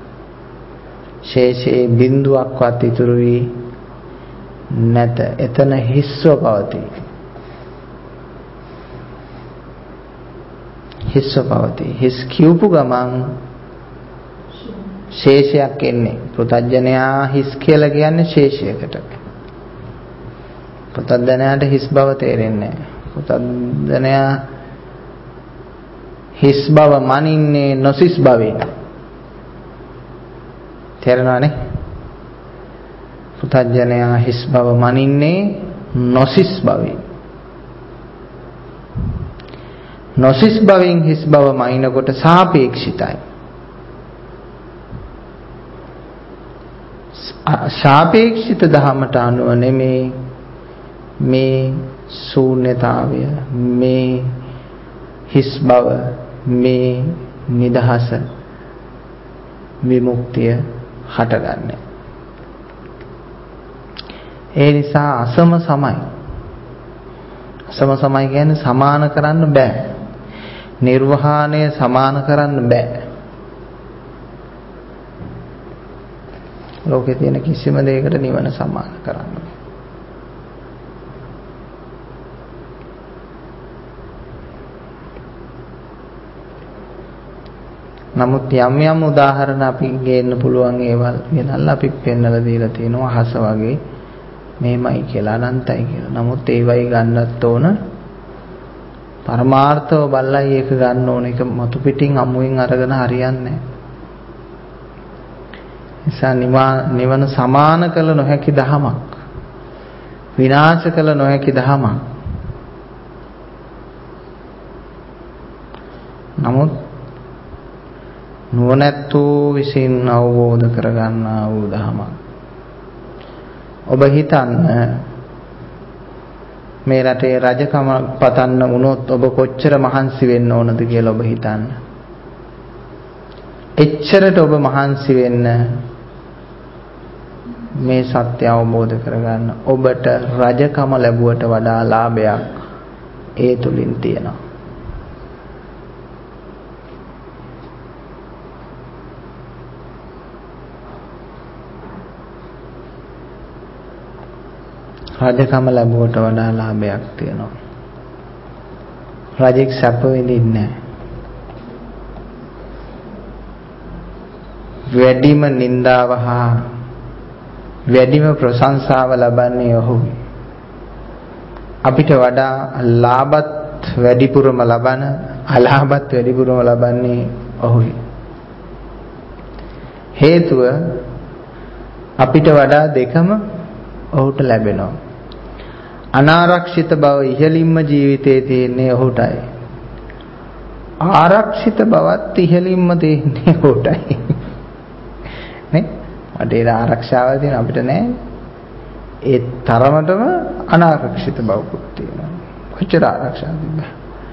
ශේෂයේ බිඳුවක්වත් ඉතුරු වී නැත. එතන හිස්ව පවතී. හිස් කියූපු ගමන් ශේෂයක් එන්නේ. පෘථග්ජනයා හිස් කියලා කියන්නේ ශේෂයකට. පෘථග්ජනයාට හිස් බව තේරෙන්නේ නැහැ. පෘථග්ජනයා හිස් බව මනින්නේ නොසිස් බවෙන්. තේරෙනවනේ? පෘථග්ජනයා හිස් බව මනින්නේ නොසිස් බවෙන්. නොසිස් බවෙන් හිස් බව මනිනකොට සාපේක්ෂිතයි. සාපේක්ෂිත ධහමට අනුව නෙමේ මේ ශූන්‍යතාවය, මේ හිස් බව, මේ නිදහස, විමුක්තිය හටගන්නේ. ඒ නිසා අසම සමයි. අසම සමයි කියන්නේ සමාන කරන්න බෑ. නිර්වහාණය සමාන කරන්න බෑ. ලෝකේ තියෙන කිසිම දෙයකට නිවන සමාන කරන්න බෑ. නමුත් යම් උදාහරණ අපි ගේන්න පුළුවන් ඒවල් ගෙනල්ලා අපි පෙන්නලා දීලා තියෙනවා අහස වගේ මේමයි කියලා අනන්තයි කියලා. නමුත් ඒවයි ගන්නත් ඕන පරමාර්ථව බලලා ඒක ගන්න ඕන. ඒක මතු පිටින් අමුවෙන් අරගෙන හරියන්නේ නැහැ. නිසා නිවන සමාන කළ නොහැකි දහමක්, විනාශ කළ නොහැකි දහමක්. නමුත් නුවණැත්තෝ විසින් අවබෝධ කරගන්නා වූ දහමක්. ඔබ හිතන්න මේ රටේ රජකම පතන්න වුණොත් ඔබ කොච්චර මහන්සි වෙන්න ඕනද කියලා ඔබ හිතන්න. එච්චරට ඔබ මහන්සි වෙන්න මේ සත්‍ය අවබෝධ කරගන්න. ඔබට රජකම ලැබුවට වඩා ලාභයක් ඒ තුලින් තියෙනවා. රජකම ලැබුවට වඩා ලාභයක් තියෙනවා. රජෙක් සැප විඳින්නේ වැඩිම නින්දාව හා වැඩිම ප්‍රශංසාව ලබන්නේ ඔහු. අපිට වඩා ලාභත් වැඩිපුරම ලබන, අලාභත් වැඩිපුරම ලබන්නේ ඔහුයි. හේතුව අපිට වඩා දෙකම ඔහුට ලැබෙනවා. අනාරක්ෂිත බව ඉහළින්ම ජීවිතයේ තියෙන්නේ ඔහුටයි. ආරක්ෂිත බවත් ඉහළින්ම තියෙන්නේ ඔහුටයි. නේ? අපිට ආරක්ෂාව තියෙන අපිට නෑ. ඒ තරමටම අනාරක්ෂිත බවකුත් තියෙනවා. කොච්චර ආරක්ෂාවද තිබ්බා?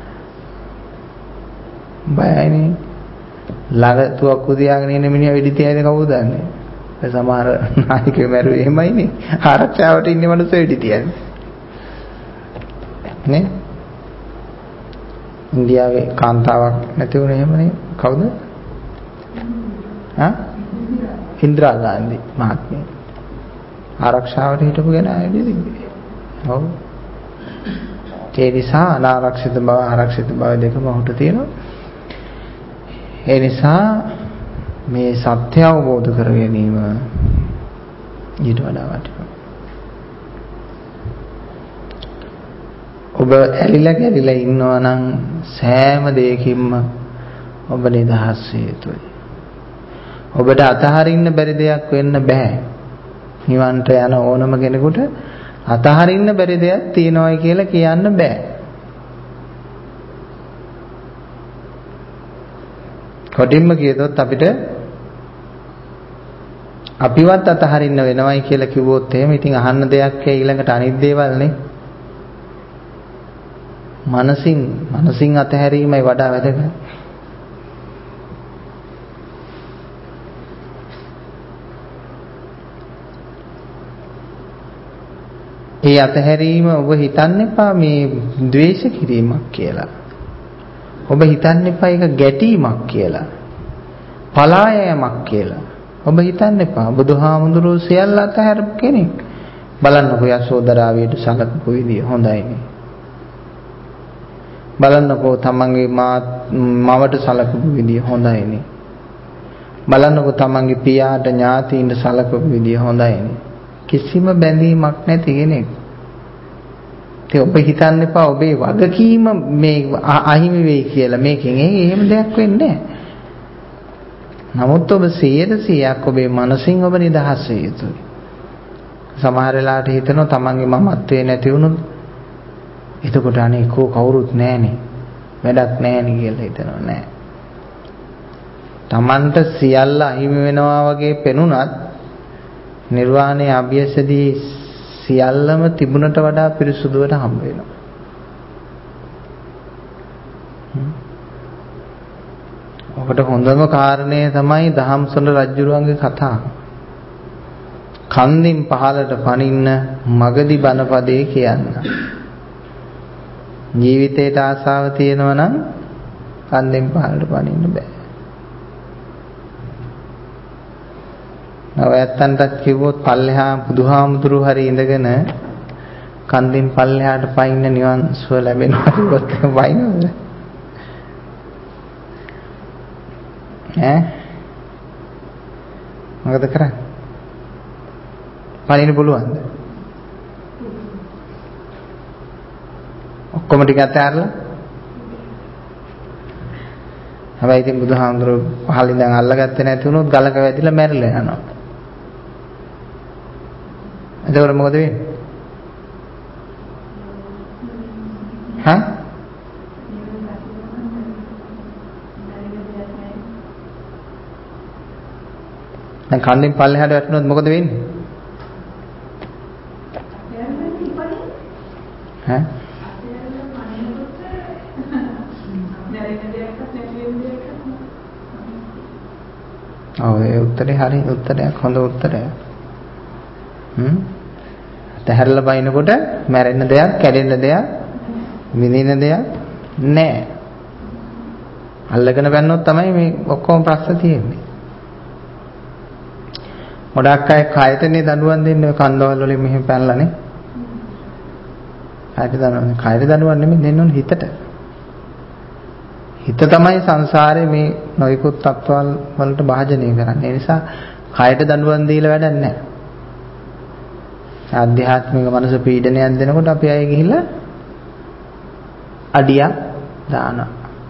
බයයිනේ. ළඟ තුවක්කු තියාගෙන ඉන්න මිනිහා වෙඩි තියයිද කවුද දන්නේ? සමහර නායකයෝ මැරුවේ එහෙමයිනේ. ආරක්ෂාවට ඉන්න මිනිස්සු වෙඩි තියන්නේ. නේ? ඉන්දියාවේ කාන්තාවක් නැති වුණේ එහෙමනේ. කවුද? ඉන්දිරා ගාන්ධි මහත්මිය. ආරක්ෂාවට හිටපු කෙනා වෙඩි තිබ්බේ. ඔව්. ඒ නිසා අනාරක්ෂිත බව ආරක්ෂිත බව දෙකම ඔහුට තියෙනවා. ඒ නිසා මේ සත්‍ය අවබෝධ කර ගැනීම ඊට වඩා වටිනවා. ඔබ ඇලිලා ඉන්නවා නම් සෑම දෙයකින්ම ඔබ නිදහස් විය යුතුයි. ඔබට අතහරින්න බැරි දෙයක් වෙන්න බෑ. නිවන්ට යන ඕනම කෙනෙකුට අතහරින්න බැරි දෙයක් තියෙනවයි කියලා කියන්න බෑ. කොටින්ම කියතොත් අපිට අපිවත් අතහරින්න වෙනවයි කියලා කිව්වොත් එහෙම ඉතින් අහන්න දෙයක් ඊළඟට අනිත් දේවල් නේ. මනසින් අතහැරීමයි වඩා වැදගත්. ඒ අතහැරීම ඔබ හිතන්න එපා මේ ද්වේෂ කිරීමක් කියලා. ඔබ හිතන්න එපා ඒක ගැටීමක් කියලා. පලායෑමක් කියලා. ඔබ හිතන්න එපා. බුදුහාමුදුරුවෝ සියල්ල අතහැරපු කෙනෙක්. බලන්නකෝ යසෝදරාවියට සලකපු විදිය හොඳයිනේ. බලන්නකෝ තමන්ගේ මවට සලකපු විදිය හොඳයිනේ. බලන්නකෝ තමන්ගේ පියාට ඥාතීන්ට සලකපු විදිය හොඳයිනේ. කිසිම බැඳීමක් නැති කෙනෙක්. ඒ ඔබ හිතන්න එපා ඔබේ වගකීම මේ අහිමි වෙයි කියලා. මේකෙන් එහෙම දෙයක් වෙන්නේ නැහැ. නමුත් ඔබ 100% ඔබේ මනසින් ඔබ නිදහස් වෙ යුතුයි. සමහර වෙලාවට හිතනවා තමන්ගේ මමත්වේ නැති වුණොත් එතකොට අනේ කවුරුත් නැහනේ. වැඩක් නැහනේ කියලා හිතනවා නෑ. තමන්ට සියල්ල අහිමි වෙනවා වගේ පෙනුනත් නිර්වාණය අභියසදී සියල්ලම තිබුණට වඩා පිරිසුදුවට හම්බ වෙනවා. ඔකට හොඳම කාරණය තමයි දහම්සොඬ රජුරුවන්ගේ කතාව. කන්දින් පහළට පනින්න මගදී බණපදේ කියන්න. ජීවිතේට ආසාව තියෙනවා නම් කන්දින් පහළට පනින්න බෑ. නවයත්තන්ටත් කිව්වොත් පල්ලෙහා බුදුහාමුදුරුවෝ හරි ඉඳගෙන කන්දින් පල්ලෙහාට පයින්න නිවන් සුව ලැබෙනවා කිව්වොත් වයින්වද? මොකද කරන්නේ? පනින්න පුළුවන්ද? ඔක්කොම ටික අතහැරලා හැබැයි ඉතින් බුදුහාමුදුරුවෝ පහළ ඉඳන් අල්ලගත්තේ නැති වුණොත් ගලක වැදිලා මැරිලා යනවා. එතකොට මොකද වෙන්නේ? දැන් කන්දෙන් පල්ලෙහාට වැටුණොත් මොකද වෙන්නේ? ඈ ඔව් ඒ උත්තරේ හරි උත්තරයක් හොඳ උත්තරයක්. තැහැරලා බයිනකොට මැරෙන්න දෙයක්, කැඩෙන්න දෙයක්, විඳින්න දෙයක් නැහැ. අල්ලගෙන බැන්නොත් තමයි මේ ඔක්කොම ප්‍රශ්න තියෙන්නේ. ගොඩක් අය කයතනේ දඬුවම් දෙන්නේ ඔය කන්දවල වලින් මෙහෙම පැනලානේ. කයට දඬුවම් නෙමෙයි දෙන්න ඕනේ හිතට. හිත තමයි සංසාරේ මේ නොයෙකුත් තත්ත්වවල වලට භාජනය කරන්නේ. ඒ නිසා කයට දඬුවම් දීලා වැඩක් නැහැ. ආධ්‍යාත්මික මනස පීඩනයක් දෙනකොට අපි අය ගිහිල්ලා අඩියක් දානවා.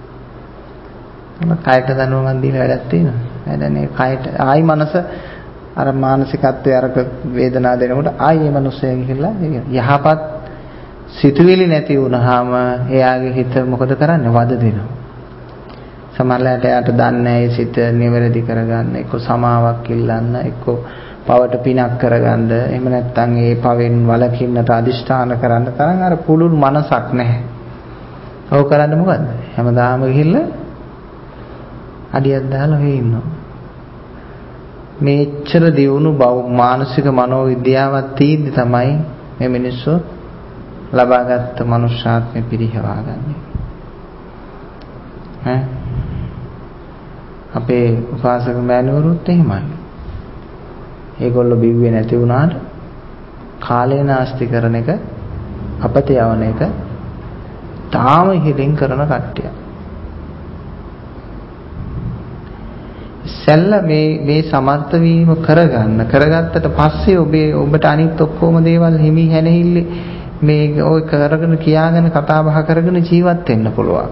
කයට දඬුවම් දීලා වැඩක් තියෙනවා. වැඩනේ කයට ආයි මනස අර මානසිකත්වයේ අරක වේදනාව දෙනකොට ආයි මේ මනුස්සයා ගිහිල්ලා යහපත් සිතුවිලි නැති වුනහම එයාගේ හිත මොකද කරන්නේ? වද දෙනවා. සමහරවිට එයාට දන්නේ නැහැ සිත නිවැරදි කරගන්න, එක්ක සමාවක් ඉල්ලන්න, එක්ක පවට පිනක් කරගන්න, එහෙම නැත්නම් ඒ පවෙන් වළකින්නට අදිෂ්ඨාන කරන්න තරම් අර පුළුල් මනසක් නැහැ. ඔව් කරන්නේ මොකද්ද? හැමදාම ගිහිල්ලා අඩියක් දාලා ඔහේ ඉන්නවා. මේච්චර දියුණු මානසික මනෝවිද්‍යාවක් තියෙද්දි තමයි මේ මිනිස්සු ලබාගත් මනුෂ්‍යාත්මය පිරිහවාගන්නේ. අපේ උපාසක මෑණිවරුත් එහෙමයි. ඒගොල්ලෝ බිව්වේ නැති වුණාට කාලේ නාස්ති කරන එක අපත යවන එක තාම හිලින් කරන කට්ටිය. සැල්ල මේ සමර්ථ වීම කරගත්තට පස්සේ ඔබට අනිත් ඔක්කොම දේවල් හිමි හැනෙහිල්ලේ මේ ඔය කරගෙන කියාගෙන කතා බහ කරගෙන ජීවත් වෙන්න පුළුවන්.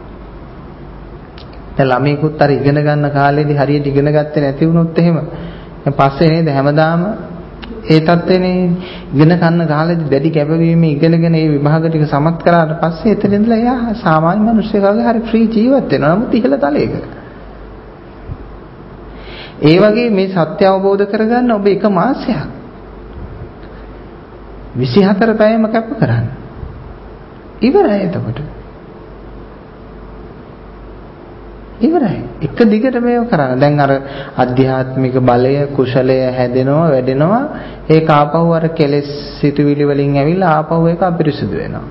දැන් ළමයිකුත් අර ඉගෙන ගන්න කාලේදී හරියට ඉගෙන ගත්තේ නැති වුණොත් එහෙම දැන් පස්සේ නේද හැමදාම ඒ තත්ත්වනේ ඉගෙන ගන්න කාලේදී දැඩි කැපවීමෙන් ඉගෙනගෙන මේ විභාග ටික සමත් කරාට පස්සේ එතන ඉඳලා එයා සාමාන්‍ය මිනිස්සුකගේ හරි ෆ්‍රී ජීවත් වෙනවා. නමුත් ඉහළ තලයක. ඒ වගේ මේ සත්‍ය අවබෝධ කරගන්න ඔබ එක මාසයක් 24 පැයම කැප කරන්න. ඉවරයි එතකොට. ඉවරයි. එක දිගට මේව කරන්න. දැන් අර අධ්‍යාත්මික බලය, කුසලය හැදෙනවා, වැඩෙනවා. ඒක ආපහු අර කෙලෙස් සිතුවිලි වලින් ඇවිල්ලා ආපහු ඒක අපිරිසුදු වෙනවා.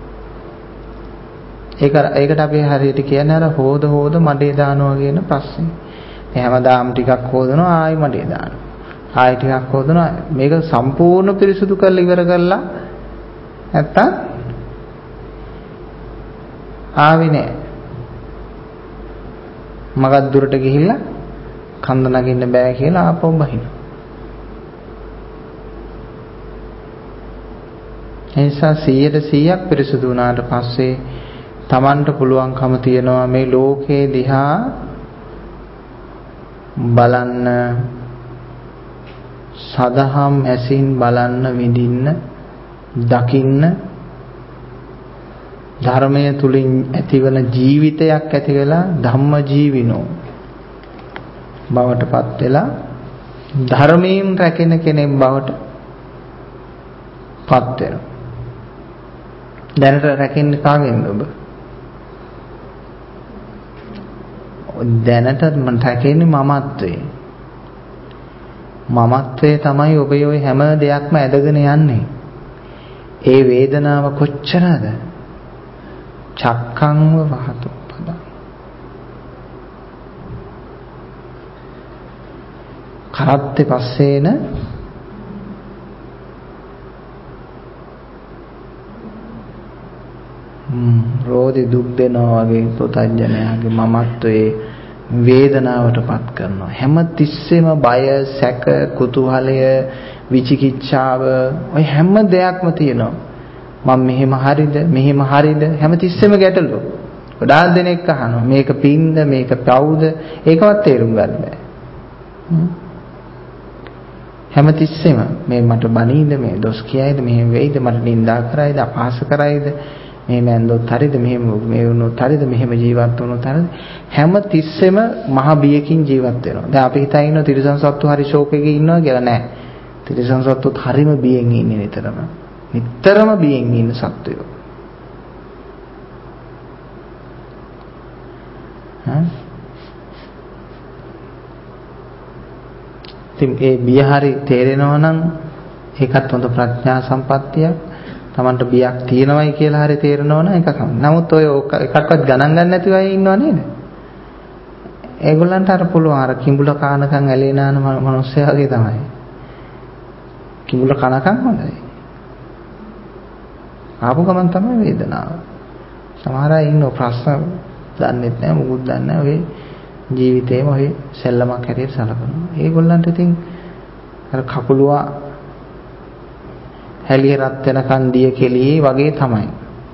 ඒකට අපි හරියට කියන්නේ අර හොද මඩේ දානවා කියන ප්‍රශ්නේ. හැමදාම ටිකක් හොදනවා ආයි මඩේ දානවා. ආයි ටිකක් හොදනවා. මේක සම්පූර්ණ පිරිසුදු කරලා ඉවර කරලා නැත්තම් ආවේ නෑ. මගක් දුරට ගිහිල්ලා කන්ද නගින්න බෑ කියලා ආපහු බහිනවා. ඒ නිසා 100% පිරිසුදු වුණාට පස්සේ Tamanට පුළුවන්කම තියනවා මේ ලෝකේ දිහා බලන්න, සදහම් ඇසින් බලන්න, විඳින්න, දකින්න, ධර්මයේ තුලින් ඇතිවන ජීවිතයක් ඇති වෙලා ධම්ම ජීවිනෝ බවට පත් වෙලා ධර්මයෙන් රැකෙන කෙනෙක් බවට පත් වෙනවා. දැනට රැකෙන්නේ කාගෙන්ද ඔබ? දැනට මම රැකෙන්නේ මමත්වයේ. මමත්වයේ තමයි ඔබ ඔය හැම දෙයක්ම ඇදගෙන යන්නේ. ඒ වේදනාව කොච්චරද? චක්කංව වහතු පද. කරත්තේ පස්සේන රෝදි දුක් දෙනවා වගේ පුතඥයාගේ මමත්වයේ වේදනාවටපත් කරනවා. හැම තිස්සෙම බය, සැක, කුතුහලය, විචිකිච්ඡාව ඔය හැම දෙයක්ම තියෙනවා. මම මෙහෙම හරිද හැම තිස්සෙම ගැටලු. ගොඩාක් දෙනෙක් අහනවා මේක පින්ද මේක පවුද ඒකවත් තේරුම් ගන්න බෑ. හැම තිස්සෙම මේ මට බනීද මේ දොස් කියයිද මෙහෙම වෙයිද මට නිඳා කරයිද අපහාස කරයිද මෙහෙම ඇන්දොත් හරිද මෙහෙම මේ වුණොත් හරිද මෙහෙම ජීවත් වුණොත් හරිද හැම තිස්සෙම මහ බියකින් ජීවත් වෙනවා. දැන් අපි හිතා ඉන්නවා තිරිසන් සත්තු හරි ෂෝක් එකේ ඉන්නවා කියලා නෑ. තිරිසන් සත්තුත් හරිම බියෙන් ඉන්නේ නිතරම. නිතරම බියෙන් ඉන්න සත්වයෝ. ඉතින් ඒ බිය හරි තේරෙනවා නම් ඒකත් හොඳ ප්‍රඥා සම්පත්තියක්. Tamanට බියක් තියෙනවයි කියලා හරි තේරෙනවා නම් එකක්. නමුත් ඔය එකක්වත් ගණන් ගන්න නැතිව අය ඉන්නව නේද? ඒගොල්ලන්ට අර පුළුවන් අර කිඹුල කානකම් ඇලේ නාන මිනිස්සයා වගේ තමයි. කිඹුල කනකම් හොඳයි. ආපු ගමන් තමයි වේදනාව. සමහර අය ඉන්න ප්‍රශ්න දන්නෙත් නැහැ මොකුත් දන්නේ නැහැ. ඔය ජීවිතේම ඔය සෙල්ලමක් හැටියට සලකනවා. ඒගොල්ලන්ට ඉතින් අර කකුලුවා හැලිය රත් වෙනකන් දිය කෙලියේ වගේ තමයි.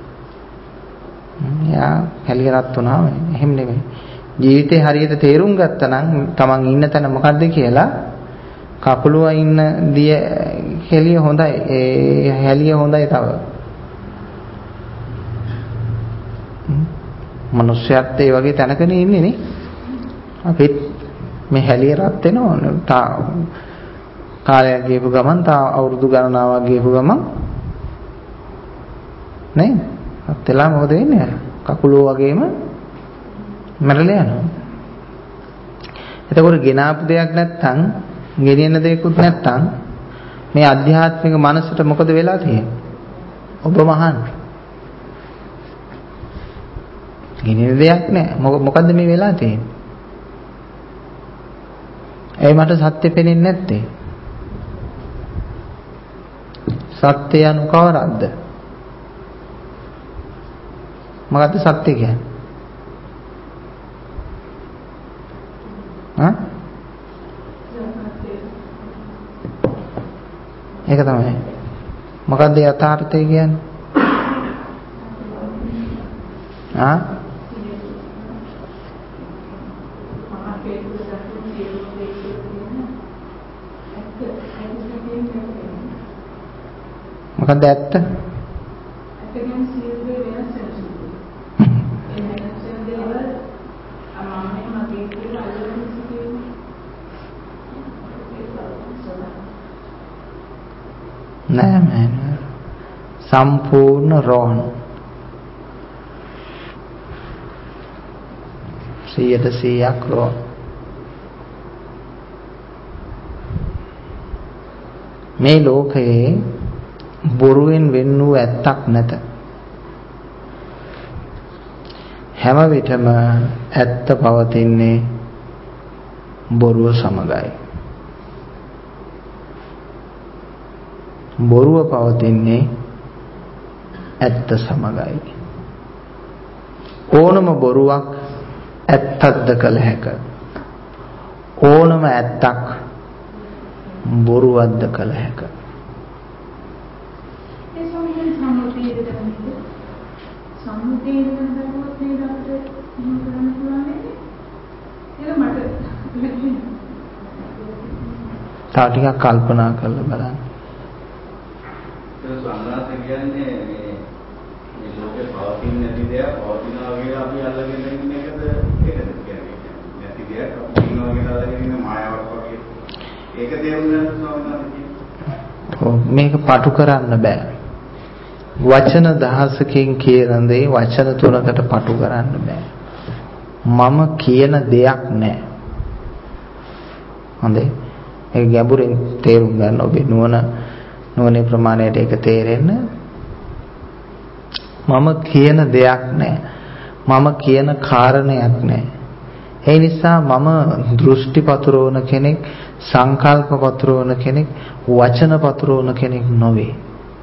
යා හැලිය රත් වුණාම එහෙම නෙමෙයි. ජීවිතේ හරියට තේරුම් ගත්තා නම් තමන් ඉන්න තැන මොකද්ද කියලා කකුලුවා ඉන්න දිය කෙලිය හොඳයි. ඒ හැලිය හොඳයි තව. මනුස්සයත් ඒ වගේ තැනකනේ ඉන්නේ නේ. අපිත් මේ හැලිය රත් වෙනවා. කාලයක් ගියපු ගමන් අවුරුදු ගණනාවක් ගියපු ගමන් නේ රත් වෙලා මොකද වෙන්නේ? කකුලෝ වගේම මැරලා යනවා. එතකොට ගෙනාපු දෙයක් නැත්තම්, ගෙනියන දෙයක්වත් නැත්තම් මේ අධ්‍යාත්මික මනසට මොකද වෙලා තියෙන්නේ? ඔබ මහාන. ගෙනියන දෙයක් නැහැ. මොකද්ද මේ වෙලා තියෙන්නේ? ඒ මට සත්‍ය පෙනෙන්නේ නැත්තේ. සත්‍ය යනු කවරක්ද? මොකද්ද සත්‍ය කියන්නේ? ඒක තමයි. මොකද්ද යථාර්ථය කියන්නේ? මොකද්ද ඇත්ත? නෑ මෑන් සම්පූර්ණ රෝන් 100% රෝන්. මේ ලෝකයේ බොරුවෙන් වෙන් වූ ඇත්තක් නැත. හැම විටම ඇත්ත පවතින්නේ බොරුව සමගයි. බොරුව පවතින්නේ ඇත්ත සමගයි. ඕනම බොරුවක් ඇත්තක්ද කළ හැක. ඕනම ඇත්තක් බොරුවක්ද කළ හැක. තව ටිකක් කල්පනා කරලා බලන්න.
ඒ සංඝාත කියන්නේ මේ ලෝකේ පවතින නැති දේවල් පවතිනවා කියලා අපි අල්ලගෙන ඉන්න එකද ඒකද කියන්නේ. නැති දේවල් අපි ඉන්නවා කියලා අල්ලගෙන ඉන්න මායාවක් වගේ. ඒක තේරුම් ගන්න ඕන
මේක පටු කරන්න බෑ. වචන දහසකින් කියන දේ වචන තුනකට පටු කරන්න බෑ. මම කියන දෙයක් නෑ. හොඳේ. ඒ ගැඹුරින් තේරුම් ගන්න ඔබේ නුවණේ ප්‍රමාණයට ඒක තේරෙන්න. මම කියන දෙයක් නෑ. මම කියන කාරණයක් නෑ. ඒ නිසා මම දෘෂ්ටි පතුරවන කෙනෙක්, සංකල්ප පතුරවන කෙනෙක්, වචන පතුරවන කෙනෙක් නොවේ.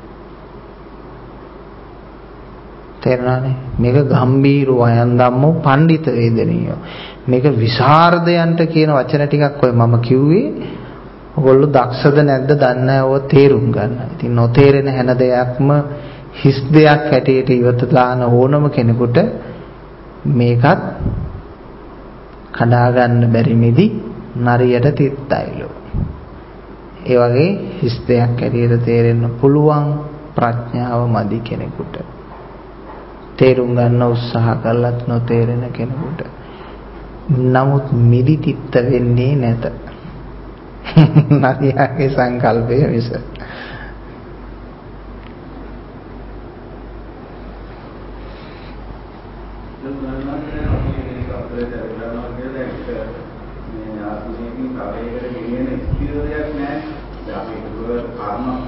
තේරුණානේ? මේක ගම්බීර වයන් ධම්මෝ පඬිත වේදනීය. මේක විසරදයන්ට කියන වචන ටිකක් ඔය මම කිව්වේ. ඔයගොල්ලෝ දක්ෂද නැද්ද දන්නේ නැහැ. ඔය තේරුම් ගන්න. ඉතින් නොතේරෙන හැම දෙයක්ම හිස් දෙයක් හැටියට ඉවත දාන ඕනම කෙනෙකුට මේකත් කඩා ගන්න බැරි මෙදි නරියට තිත්තයිලෝ. ඒ වගේ හිස් දෙයක් හැටියට තේරෙන්න පුළුවන් ප්‍රඥාව මදි කෙනෙකුට. තේරුම් ගන්න උත්සාහ කළත් නොතේරෙන කෙනෙකුට. නමුත් මිදි තිත්ත වෙන්නේ නැත. නරියාගේ සංකල්පය මිස.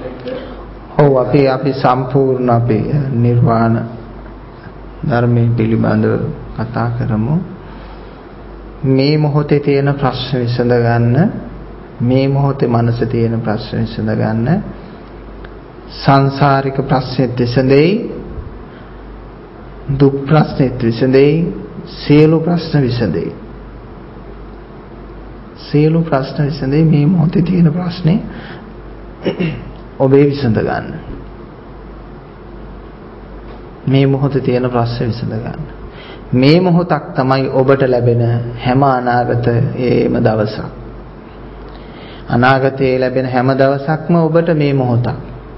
එක්ක
අපි සම්පූර්ණ අපේ නිර්වාණ ධර්මයේ පිළිබඳව කතා කරමු. මේ මොහොතේ තියෙන ප්‍රශ්න විසඳ ගන්න, මේ මොහොතේ මනසේ තියෙන ප්‍රශ්න විසඳ ගන්න, සංසාරික ප්‍රශ්නෙත් විසඳෙයි, දුක් ප්‍රශ්නෙත් විසඳෙයි, සියලු ප්‍රශ්න විසඳෙයි. සියලු ප්‍රශ්න විසඳෙයි. මේ මොහොතේ තියෙන ප්‍රශ්නේ ඔබේ විසඳ ගන්න. මේ මොහොතේ තියෙන ප්‍රශ්න විසඳ ගන්න. මේ මොහොතක් තමයි ඔබට ලැබෙන හැම අනාගතයේම දවසක්. අනාගතයේ ලැබෙන හැම දවසක්ම ඔබට මේ මොහොතක්.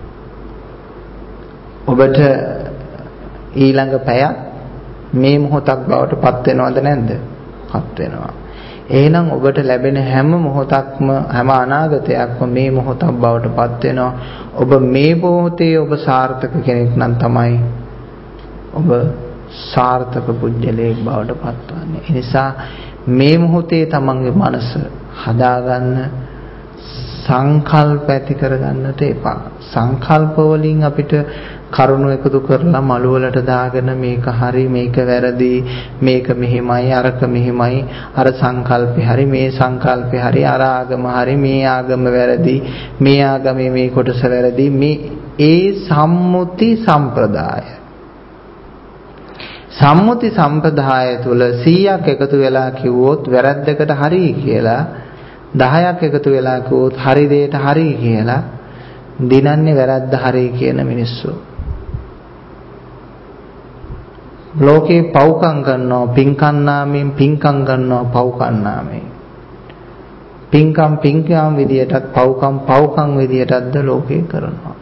ඔබට ඊළඟ පැයක් මේ මොහොතක් බවට පත් වෙනවද නැද්ද? පත් වෙනවා. එහෙනම් ඔබට ලැබෙන හැම මොහොතක්ම හැම අනාගතයක්ම මේ මොහොතක් බවට පත් වෙනවා. ඔබ මේ මොහොතේ ඔබ සාර්ථක කෙනෙක් නම් තමයි ඔබ සාර්ථක පුජ්‍යලයක් බවට පත්වන්නේ. ඒ නිසා මේ මොහොතේ තමන්ගේ මනස හදාගන්න, සංකල්ප ඇති කරගන්නට එපා. සංකල්ප වලින් අපිට කරුණු එකතු කරලා මළු වලට දාගෙන මේක හරි, මේක වැරදි, මේක මෙහෙමයි, අරක මෙහෙමයි, අර සංකල්පේ හරි, මේ සංකල්පේ හරි, අර ආගම හරි, මේ ආගම වැරදි, මේ ආගමේ මේ කොටස වැරදි, මේ සම්මුති සම්ප්‍රදාය. සම්මුති සම්ප්‍රදාය තුල 100ක් එකතු වෙලා කිව්වොත් වැරද්දකට හරි කියලා, 10ක් එකතු වෙලා කිව්වොත් හරි දෙයට හරි කියලා දිනන්නේ වැරද්ද හරි කියන මිනිස්සු. ලෝකේ පව්කම් කරනවා පින්කම් නාමයෙන්, පින්කම් කරනවා පව්කම් නාමයෙන්. පින්කම් විදියටත් පව්කම් විදියටත්ද ලෝකේ කරනවා.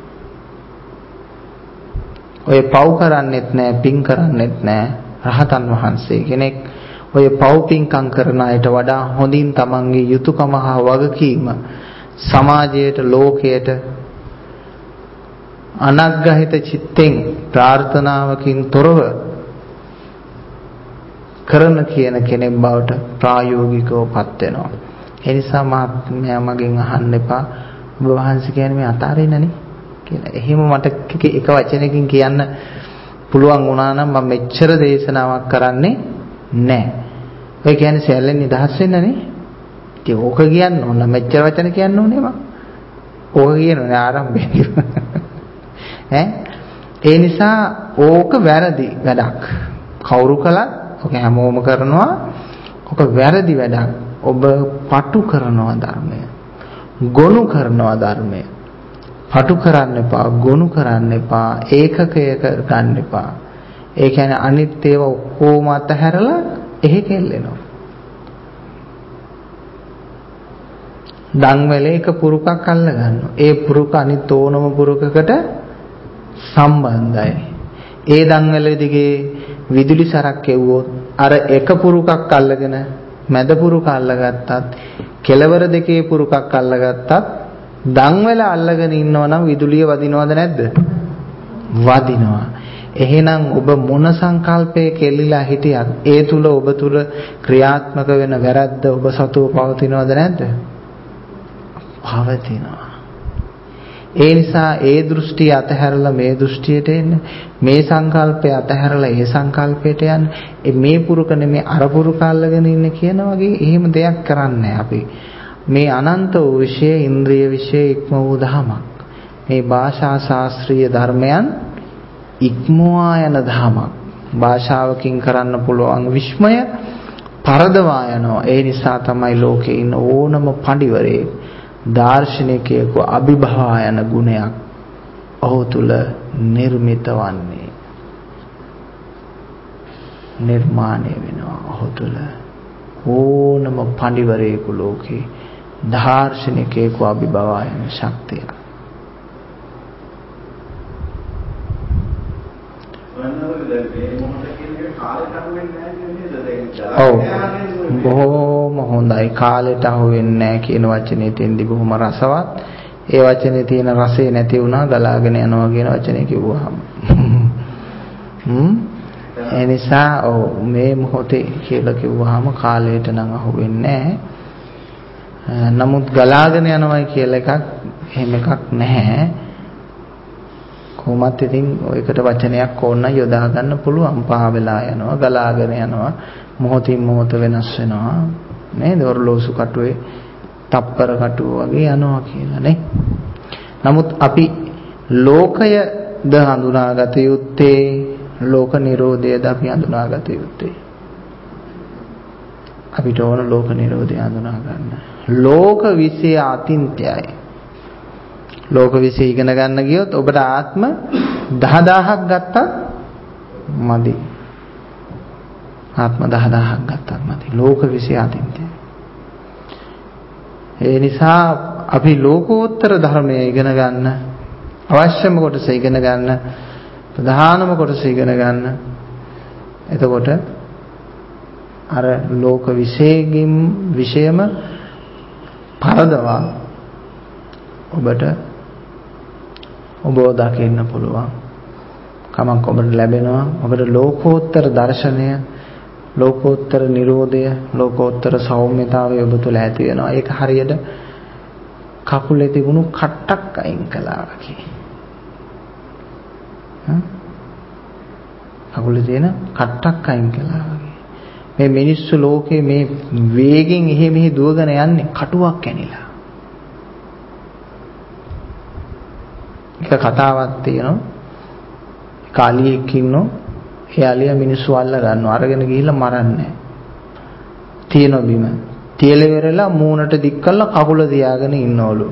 ඔය පව් කරන්නෙත් නෑ, පින් කරන්නෙත් නෑ රහතන් වහන්සේ කෙනෙක්. ඔය පව් පින්කම් කරන අයට වඩා හොඳින් තමන්ගේ යුතුයකම හා වගකීම සමාජයට, ලෝකයට අනග්‍රහිත චිත්තෙන් ප්‍රාර්ථනාවකින් තොරව කරන කියන කෙනෙක් බවට ප්‍රායෝගිකව පත් වෙනවා. ඒ නිසා මහත්මයා මගෙන් අහන්න එපා, ඔබ වහන්සේ කියන්නේ මේ අතාරින්නනේ කියලා. එහෙම මට එක වචනයකින් කියන්න පුළුවන් වුණා නම් මම මෙච්චර දේශනාවක් කරන්නේ නැහැ. ඔය කියන්නේ සැලෙන් නිදහස් වෙන්නනේ. ඉතින් ඕක කියන්න ඕන නම් මෙච්චර වචන කියන්න ඕනේ මම. ඕක කියනෝනේ ආරම්භයේ. ඒ නිසා ඕක වැරදි වැඩක්. කවුරු කළත් ඔක හැමෝම කරනවා. ඔක වැරදි වැඩක්. ඔබ පටු කරනවා ධර්මය. ගොනු කරනවා ධර්මය. පටු කරන්න එපා, ගොනු කරන්න එපා, ඒකකය කරගන්න එපා. ඒ කියන්නේ අනිත් ඒවා ඔක්කොම අතහැරලා එහෙ කෙල්ලෙනවා. දන්වැලේ එක පුරුකක් අල්ල ගන්නවා. ඒ පුරුක අනිත් ඕනම පුරුකකට සම්බන්ධයි. ඒ දන්වැලේ දිගේ විදුලි සරක් එවුවොත් අර එක පුරුකක් අල්ලගෙන මැද පුරුක අල්ලගත්තත්, කෙළවර දෙකේ පුරුකක් අල්ලගත්තත් දන්වැල අල්ලගෙන ඉන්නවනම් විදුලිය වදිනවද නැද්ද? වදිනවා. එහෙනම් ඔබ මොන සංකල්පයේ කෙලිලා හිටියත් ඒ තුල ඔබ තුල ක්‍රියාත්මක වෙන වැරද්ද ඔබ සතුව පවතිනවද නැද්ද? පවතිනවා. ඒ නිසා ඒ දෘෂ්ටිය අතහැරලා මේ දෘෂ්ටියට එන්න, මේ සංකල්පය අතහැරලා ඒ සංකල්පයට යන්න. මේ පුරුක නෙමේ අර පුරුක අල්ලගෙන ඉන්න කියන වගේ එහෙම දෙයක් කරන්නේ අපි. මේ අනන්ත වූ විශේෂ ඉන්ද්‍රිය විශේෂ ඉක්ම වූ ධමයක්. මේ භාෂා ශාස්ත්‍රීය ධර්මයන් ඉක්මවා යන ධමයක්. භාෂාවකින් කරන්න පුළුවන් විශ්මය පරදවා යනවා. ඒ නිසා තමයි ලෝකේ ඉන්න ඕනම පඬිවරේ, දාර්ශනිකයෙකු අභිභවා යන ගුණයක් ඔහු තුල නිර්මිත වන්නේ, නිර්මාණය වෙනවා. ඔහු තුල ඕනම පඬිවරයෙකු ලෝකේ දාර්ශනිකයෙකු අභිභවා යන ශක්තිය. ඔව්, බොහොම හොඳයි. කාලෙට අහු වෙන්නේ නැහැ කියන වචනේ තියෙන්දි බොහොම රසවත්. ඒ වචනේ තියෙන රසය නැති වුණා ගලාගෙන යනවා කියන වචනේ කිව්වහම. ඒ නිසා මේ මොහොතේ කියලා කිව්වහම කාලයට නම් අහු වෙන්නේ නැහැ. නමුත් ගලාගෙන යනවායි කියලා එකක් එහෙම එකක් නැහැ. කොහොමත් ඉතින් ඔයකට වචනයක් ඕන නම් යොදා ගන්න පුළුවන්. පහ වෙලා යනවා, ගලාගෙන යනවා, මොහොතින් මොහොත වෙනස් වෙනවා නේද? ඔරලෝසු කටුවේ තප්පර කටුව වගේ යනවා කියලා නේ. නමුත් අපි ලෝකයද හඳුනාගත යුත්තේ, ලෝක නිරෝධයද අපි හඳුනාගත යුත්තේ? අපිට ඕන ලෝක නිරෝධය හඳුනා ගන්න. ලෝක විෂය අතින්ත්‍යයි. ලෝක විෂය ඉගෙන ගන්න ගියොත් ඔබට ආත්ම 10000ක් ගත්තත් මදි. ආත්ම 10000ක් ගත්තත් මදි. ලෝක විෂය අතින්ත්‍යයි. ඒ නිසා අපි ලෝකෝත්තර ධර්මය ඉගෙන ගන්න, අවශ්‍යම කොටස ඉගෙන ගන්න, ප්‍රධානම කොටස ඉගෙන ගන්න. එතකොට අර ලෝක විෂයම පරදවා ඔබට ඔබව දකින්න පුළුවන් කමක් ඔබට ලැබෙනවා. ඔබට ලෝකෝත්තර දර්ශනය, ලෝකෝත්තර නිරෝධය, ලෝකෝත්තර සෞම්‍යතාවය ඔබ තුළ ඇති වෙනවා. ඒක හරියට කකුලේ තිබුණු කට්ටක් අයින් කළා වගේ. කකුලේ තියෙන කට්ටක් අයින් කළා වගේ. මේ මිනිස්සු ලෝකේ මේ වේගෙන් එහෙ මෙහෙ දුවගෙන යන්නේ කටුවක් කැනිලා. එක කතාවක් තියෙනවා. කාලියෙක් ඉන්නෝ. ඒ අලියා මිනිස්සු අල්ල ගන්නවා. අරගෙන ගිහිල්ලා මරන්නේ. තියෙන බිම. තියල වෙරලා මූණට දික් කරලා කකුල තියාගෙන ඉන්නවලු.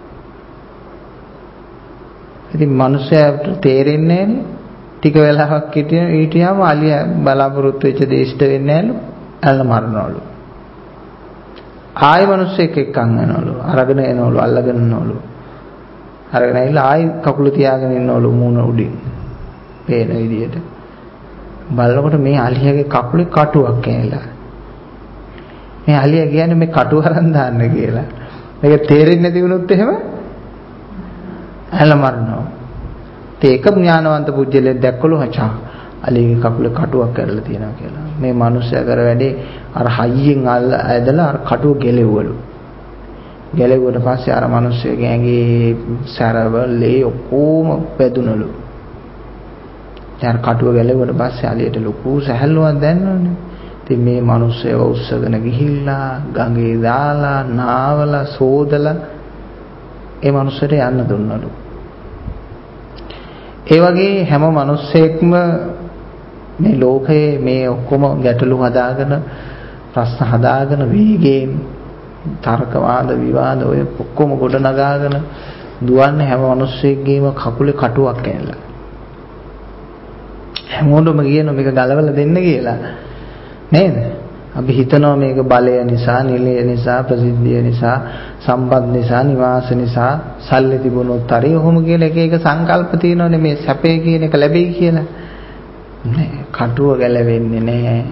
ඉතින් මිනිස්සයාට තේරෙන්නේ නැහනේ. ටික වෙලාවක් හිටියාම අලියා බලාපොරොත්තු වෙච්ච දේශට වෙන්නේ නැලු. අල්ල මරනවලු. ආයෙ මිනිස්සෙක් එක්කන් යනවලු. අරගෙන එනවලු, අල්ලගෙන යනවලු. අරගෙන ඇවිල්ලා ආයෙ කකුල තියාගෙන ඉන්නවලු මූණ උඩින්. පේන විදියට. බලනකොට මේ අලියාගේ කකුලේ කටුවක් කැනිලා. මේ අලියා කියන්නේ මේ කටුව අරන් දාන්න කියලා. මේක තේරෙන්නේ නැති වුණොත් එහෙම ඇල මරනවා. ඒක ඥානවන්ත පුජ්‍යලෙක් දැක්කලු හචා අලියාගේ කකුලේ කටුවක් කැඩලා තියෙනවා කියලා. මේ මිනිස්සයා කර වැඩේ අර හයියෙන් ඇදලා අර කටුව ගෙලෙව්වලු. ගෙලෙව්වට පස්සේ අර මිනිස්සයාගේ ඇඟේ සැරවලේ ඔක්කොම වැදුනලු. යාර කටුව ගැලෙවුවට පස්සේ අලියට ලොකු සැහැල්ලුවක් දැනෙනවනේ. ඉතින් මේ මිනිස්සයව උස්සගෙන ගිහිල්ලා ගඟේ දාලා නාවලා සෝදලා ඒ මිනිස්සට යන්න දුන්නලු. ඒ වගේ හැම මිනිස්සෙක්ම මේ ලෝකයේ මේ ඔක්කොම ගැටලු හදාගෙන ප්‍රශ්න හදාගෙන වේගයෙන් තර්ක වාද විවාද ඔය ඔක්කොම ගොඩ නගාගෙන දුවන්නේ හැම මිනිස්සෙක්ගේම කකුලේ කටුවක් කැනලා. හැමෝටම කියනවා මේක ගලවලා දෙන්න කියලා නේද? අපි හිතනවා මේක බලය නිසා, නිලය නිසා, ප්‍රසිද්ධිය නිසා, සම්පත් නිසා, නිවාස නිසා, සල්ලි තිබුණොත් හරි ඔහොම කියලා එක එක සංකල්ප තියෙනවනේ මේ සැපේ කියන එක ලැබෙයි කියලා. නෑ, කටුව ගැලවෙන්නේ නෑ.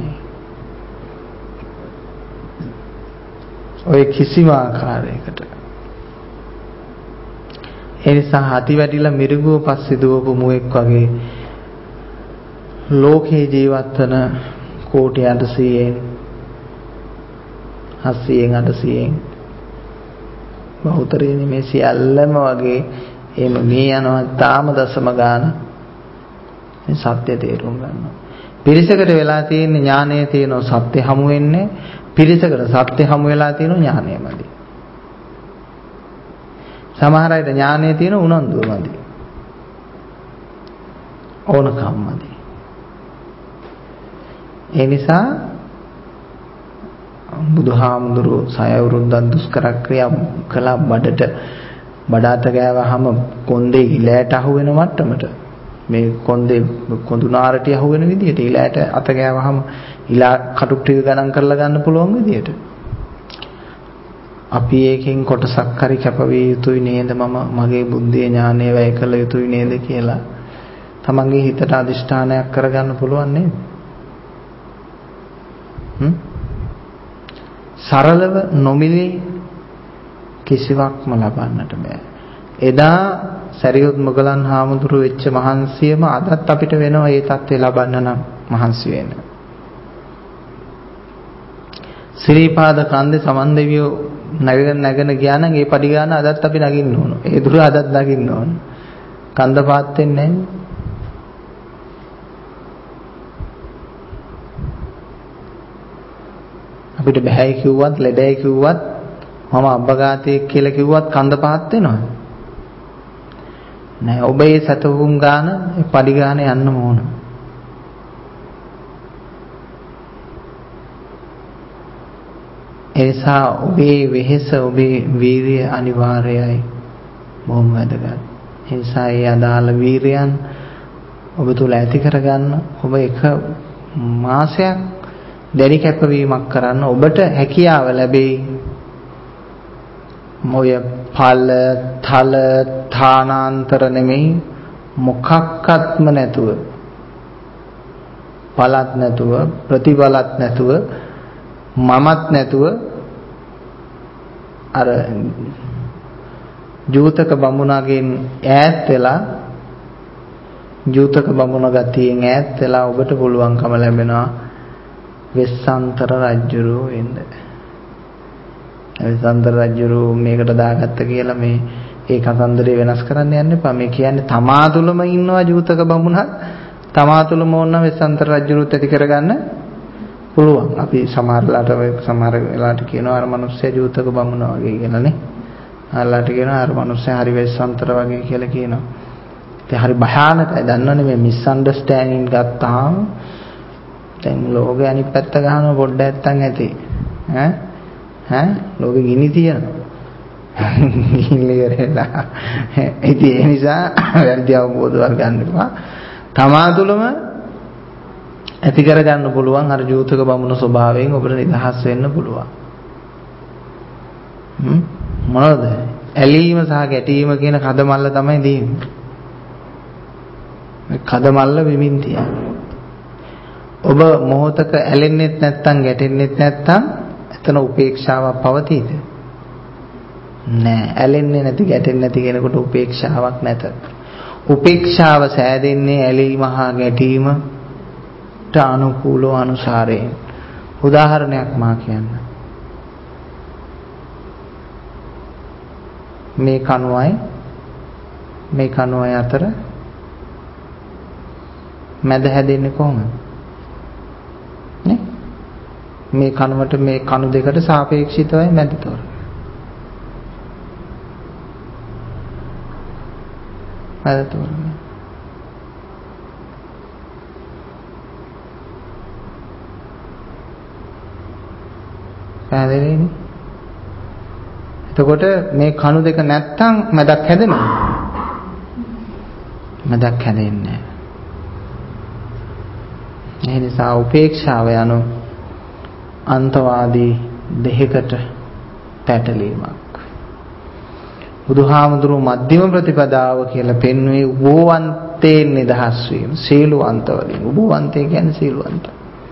ඔය කිසිම ආකාරයකට. ඒ නිසා හති වැටිලා මිරිගුව පස්සේ දුවපු මුවෙක් වගේ ලෝකේ ජීවත් වන කෝටි 800න් 800න් බහුතරයෙන් මේ සියල්ලම වගේ එහෙම මේ යනවා තාම දශම ගාන මේ සත්‍ය තේරුම් ගන්නවා. පිරිසකට වෙලා තියෙන ඥානය තියෙනවා සත්‍ය හමු වෙන්නේ. පිරිසකට සත්‍ය හමු වෙලා තියෙනවා ඥානයමදි. සමහර අයට ඥානය තියෙන උනන්දුවමදි. ඕනකම්මදි. ඒ නිසා බුදුහාමුදුරුවෝ 6 අවුරුද්දක් දුෂ්කර ක්‍රියා කළා බඩට ගෑවහම කොන්දේ ඉලෑට අහු වෙන මට්ටමට මේ කොන්දේ කොඳුනාරටි අහු වෙන විදියට ඉලෑට අත ගෑවහම ඉලා කටුක් ටික ගණන් කරලා ගන්න පුළුවන් විදියට අපි ඒකෙන් කොටසක් හරි කැපවිය යුතුයි නේද? මගේ බුද්ධිය ඥානය වැය කළ යුතුයි නේද කියලා තමන්ගේ හිතට අදිෂ්ඨානයක් කරගන්න පුළුවන් නේද? සරලව නොමිලේ කිසිවක්ම ලබන්නට බෑ. එදා සරියුත් මොගලන් හාමුදුරුවෝ වෙච්ච මහන්සියම අදත් අපිට වෙනවා ඒ தත්ත්වය ලබන්න නම් මහන්සි වෙන්න. ශ්‍රීපාද කන්දේ සමන් දෙවියෝ නැගගෙන ගියා නම් ඒ පඩි ගන්න අදත් අපි නගින්න ඕන. ඒ දුර අදත් නගින්න ඕන. කන්ද පාත් වෙන්නේ නැහැ. අපිට බෑයි කිව්වත් ලෙඩයි කිව්වත් මම අබ්බගාතයෙක් කියලා කිව්වත් කන්ද පහත් වෙනවද? නෑ. ඔබ ඒ සතවුම් ගාන ඒ පඩි ගාන යන්න ඕන. එනිසා ඔබේ වෙහෙස ඔබේ වීරිය අනිවාර්යයි. බොහොම වැදගත්. එනිසා ඒ අදාළ වීරයන් ඔබ තුල ඇති කරගන්න ඔබ එක මාසයක් දැඩි කැපවීමක් කරන්න ඔබට හැකියාව ලැබෙයි. මොය ඵල තල ථානාන්තර නෙමෙයි මොකක්වත්ම නැතුව පළත් නැතුව ප්‍රතිඵලත් නැතුව මමත් නැතුව අර ජූතක බමුණගෙන් ඈත් වෙලා ජූතක බමුණ ගතියෙන් ඈත් වෙලා ඔබට පුළුවන්කම ලැබෙනවා වෙස්සන්තර රජුරෝ වෙන්න. වෙස්සන්තර රජුරෝ මේකට දාගත්ත කියලා මේ ඒ කතන්දරේ වෙනස් කරන්න යන්න එපා. මේ කියන්නේ තමා තුළම ඉන්නවා ජූතක බමුණක්. තමා තුළම ඕන වෙස්සන්තර රජුරුත් ඇති කරගන්න පුළුවන්. අපි සමහර වෙලාවට කියනවා අර මිනිස්සයා ජූතක බමුණ වගේ කියලානේ. අරලාට කියනවා අර මිනිස්සයා හරි වෙස්සන්තර වගේ කියලා කියනවා. ඒක හරි භයානකයි. දන්නවනේ මේ මිස් අන්ඩර්ස්ටෑන්ඩින් ගත්තාම දැන් ලෝකේ අනිත් පැත්ත ගහනවා පොඩ්ඩක් නැත්තම් ඇති. ඈ ලෝකෙ ගිනි තියනවා. ගිනිලෙරලා. ඉතින් ඒ නිසා වැරදි අවබෝධයක් ගන්න එපා. තමා තුළම ඇති කරගන්න පුළුවන් අර ජූතක බමුණු ස්වභාවයෙන් ඔබට නිදහස් වෙන්න පුළුවන්. මොනවද? ඇලීම සහ ගැටීම කියන කදමල්ල තමයි දෙන්නේ. මේ කදමල්ල විමින් තියන්නේ. ඔබ මොහොතක ඇලෙන්නෙත් නැත්නම් ගැටෙන්නෙත් නැත්නම් එතන උපේක්ෂාවක් පවතීද? නෑ. ඇලෙන්නේ නැති ගැටෙන්නේ නැති කෙනෙකුට උපේක්ෂාවක් නැත. උපේක්ෂාව සෑදෙන්නේ ඇලීම හා ගැටීමට අනුකූලව අනුසාරයෙන්. උදාහරණයක් මා කියන්න. මේ කණුවයි අතර මැද හැදෙන්නේ කොහොමද? නේ? මේ කණුවට මේ කණු දෙකට සාපේක්ෂිතවයි මැද තොර. මැද තොර. පැහැදිලිනේ? එතකොට මේ කණු දෙක නැත්තම් මැදක් හැදෙනවද? මැදක් හැදෙන්නේ නැහැ. ඒ නිසා උපේක්ෂාව යනු අන්තවාදී දෙහිකට පැටලීමක්. බුදුහාමුදුරුවෝ මධ්‍යම ප්‍රතිපදාව කියලා පෙන්වුවේ උභවන්තේ නිදහස් වීම. සීලවන්ත වලින්. උභවන්තේ කියන්නේ සීලවන්ත.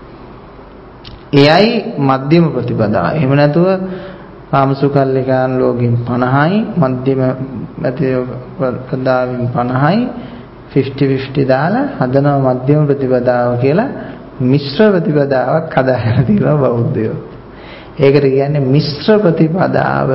එයයි මධ්‍යම ප්‍රතිපදාව. එහෙම නැතුව කාමසුකල්ලිකාන් ලෝකෙන් 50යි මධ්‍යම ප්‍රතිපදාවෙන් 50යි 50-50 දාලා හදනවා මධ්‍යම ප්‍රතිපදාව කියලා මිශ්‍ර ප්‍රතිපදාවක් හදාගෙන තියෙනවා බෞද්ධයෝ. ඒකට කියන්නේ මිශ්‍ර ප්‍රතිපදාව.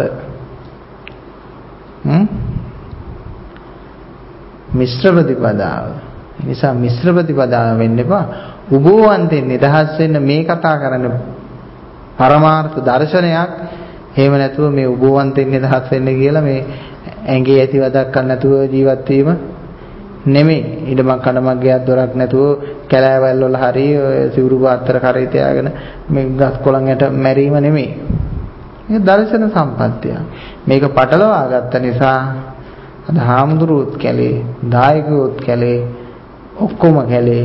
මිශ්‍ර ප්‍රතිපදාව. ඒ නිසා මිශ්‍ර ප්‍රතිපදාව වෙන්න එපා. උභවන්තෙන් නිදහස් වෙන්න මේ කතා කරන්නේ පරමාර්ථ දර්ශනයක්. එහෙම නැතුව මේ උභවන්තෙන් නිදහස් වෙන්න කියලා මේ ඇඟේ ඇති වදක් ගන්න නැතුව ජීවත් වීම නෙමෙයි. ඊටමක් කඩමක් ගියක් දොරක් නැතුව කැලෑවැල් වල හරි සිවුරු පාත්‍ර කරේ තියාගෙන මේ ගස් කොළන් යට මැරීම නෙමෙයි. මේක දර්ශන සම්පත්තිය. මේක පටලවා ගත්ත නිසා අද හාමුදුරුවොත් කැලේ, දායකයොත් කැලේ, ඔක්කොම කැලේ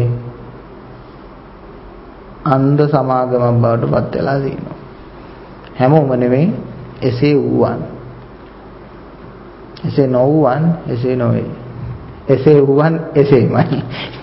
අන්ධ සමාගමක් බවට පත් වෙලා තියෙනවා. හැමෝම නෙමෙයි එසේ වූවන්. එසේ නොවුවන් එසේ නොවේ. එසේ වූවන් එසේමයි.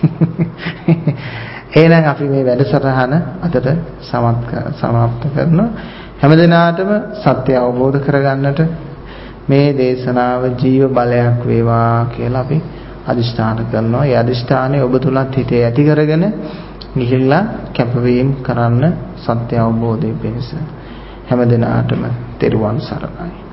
එහෙනම් අපි මේ වැඩසටහන අදට සමාප්ත කරනවා. හැමදිනාටම සත්‍ය අවබෝධ කරගන්නට මේ දේශනාව ජීව බලයක් වේවා කියලා අපි අදිෂ්ඨාන කරනවා. ඒ අදිෂ්ඨානය ඔබ තුලත් හිතේ ඇති කරගෙන ගිහිල්ලා කැපවීම කරන්න සත්‍ය අවබෝධය පිණිස හැමදිනාටම තෙරුවන් සරණයි.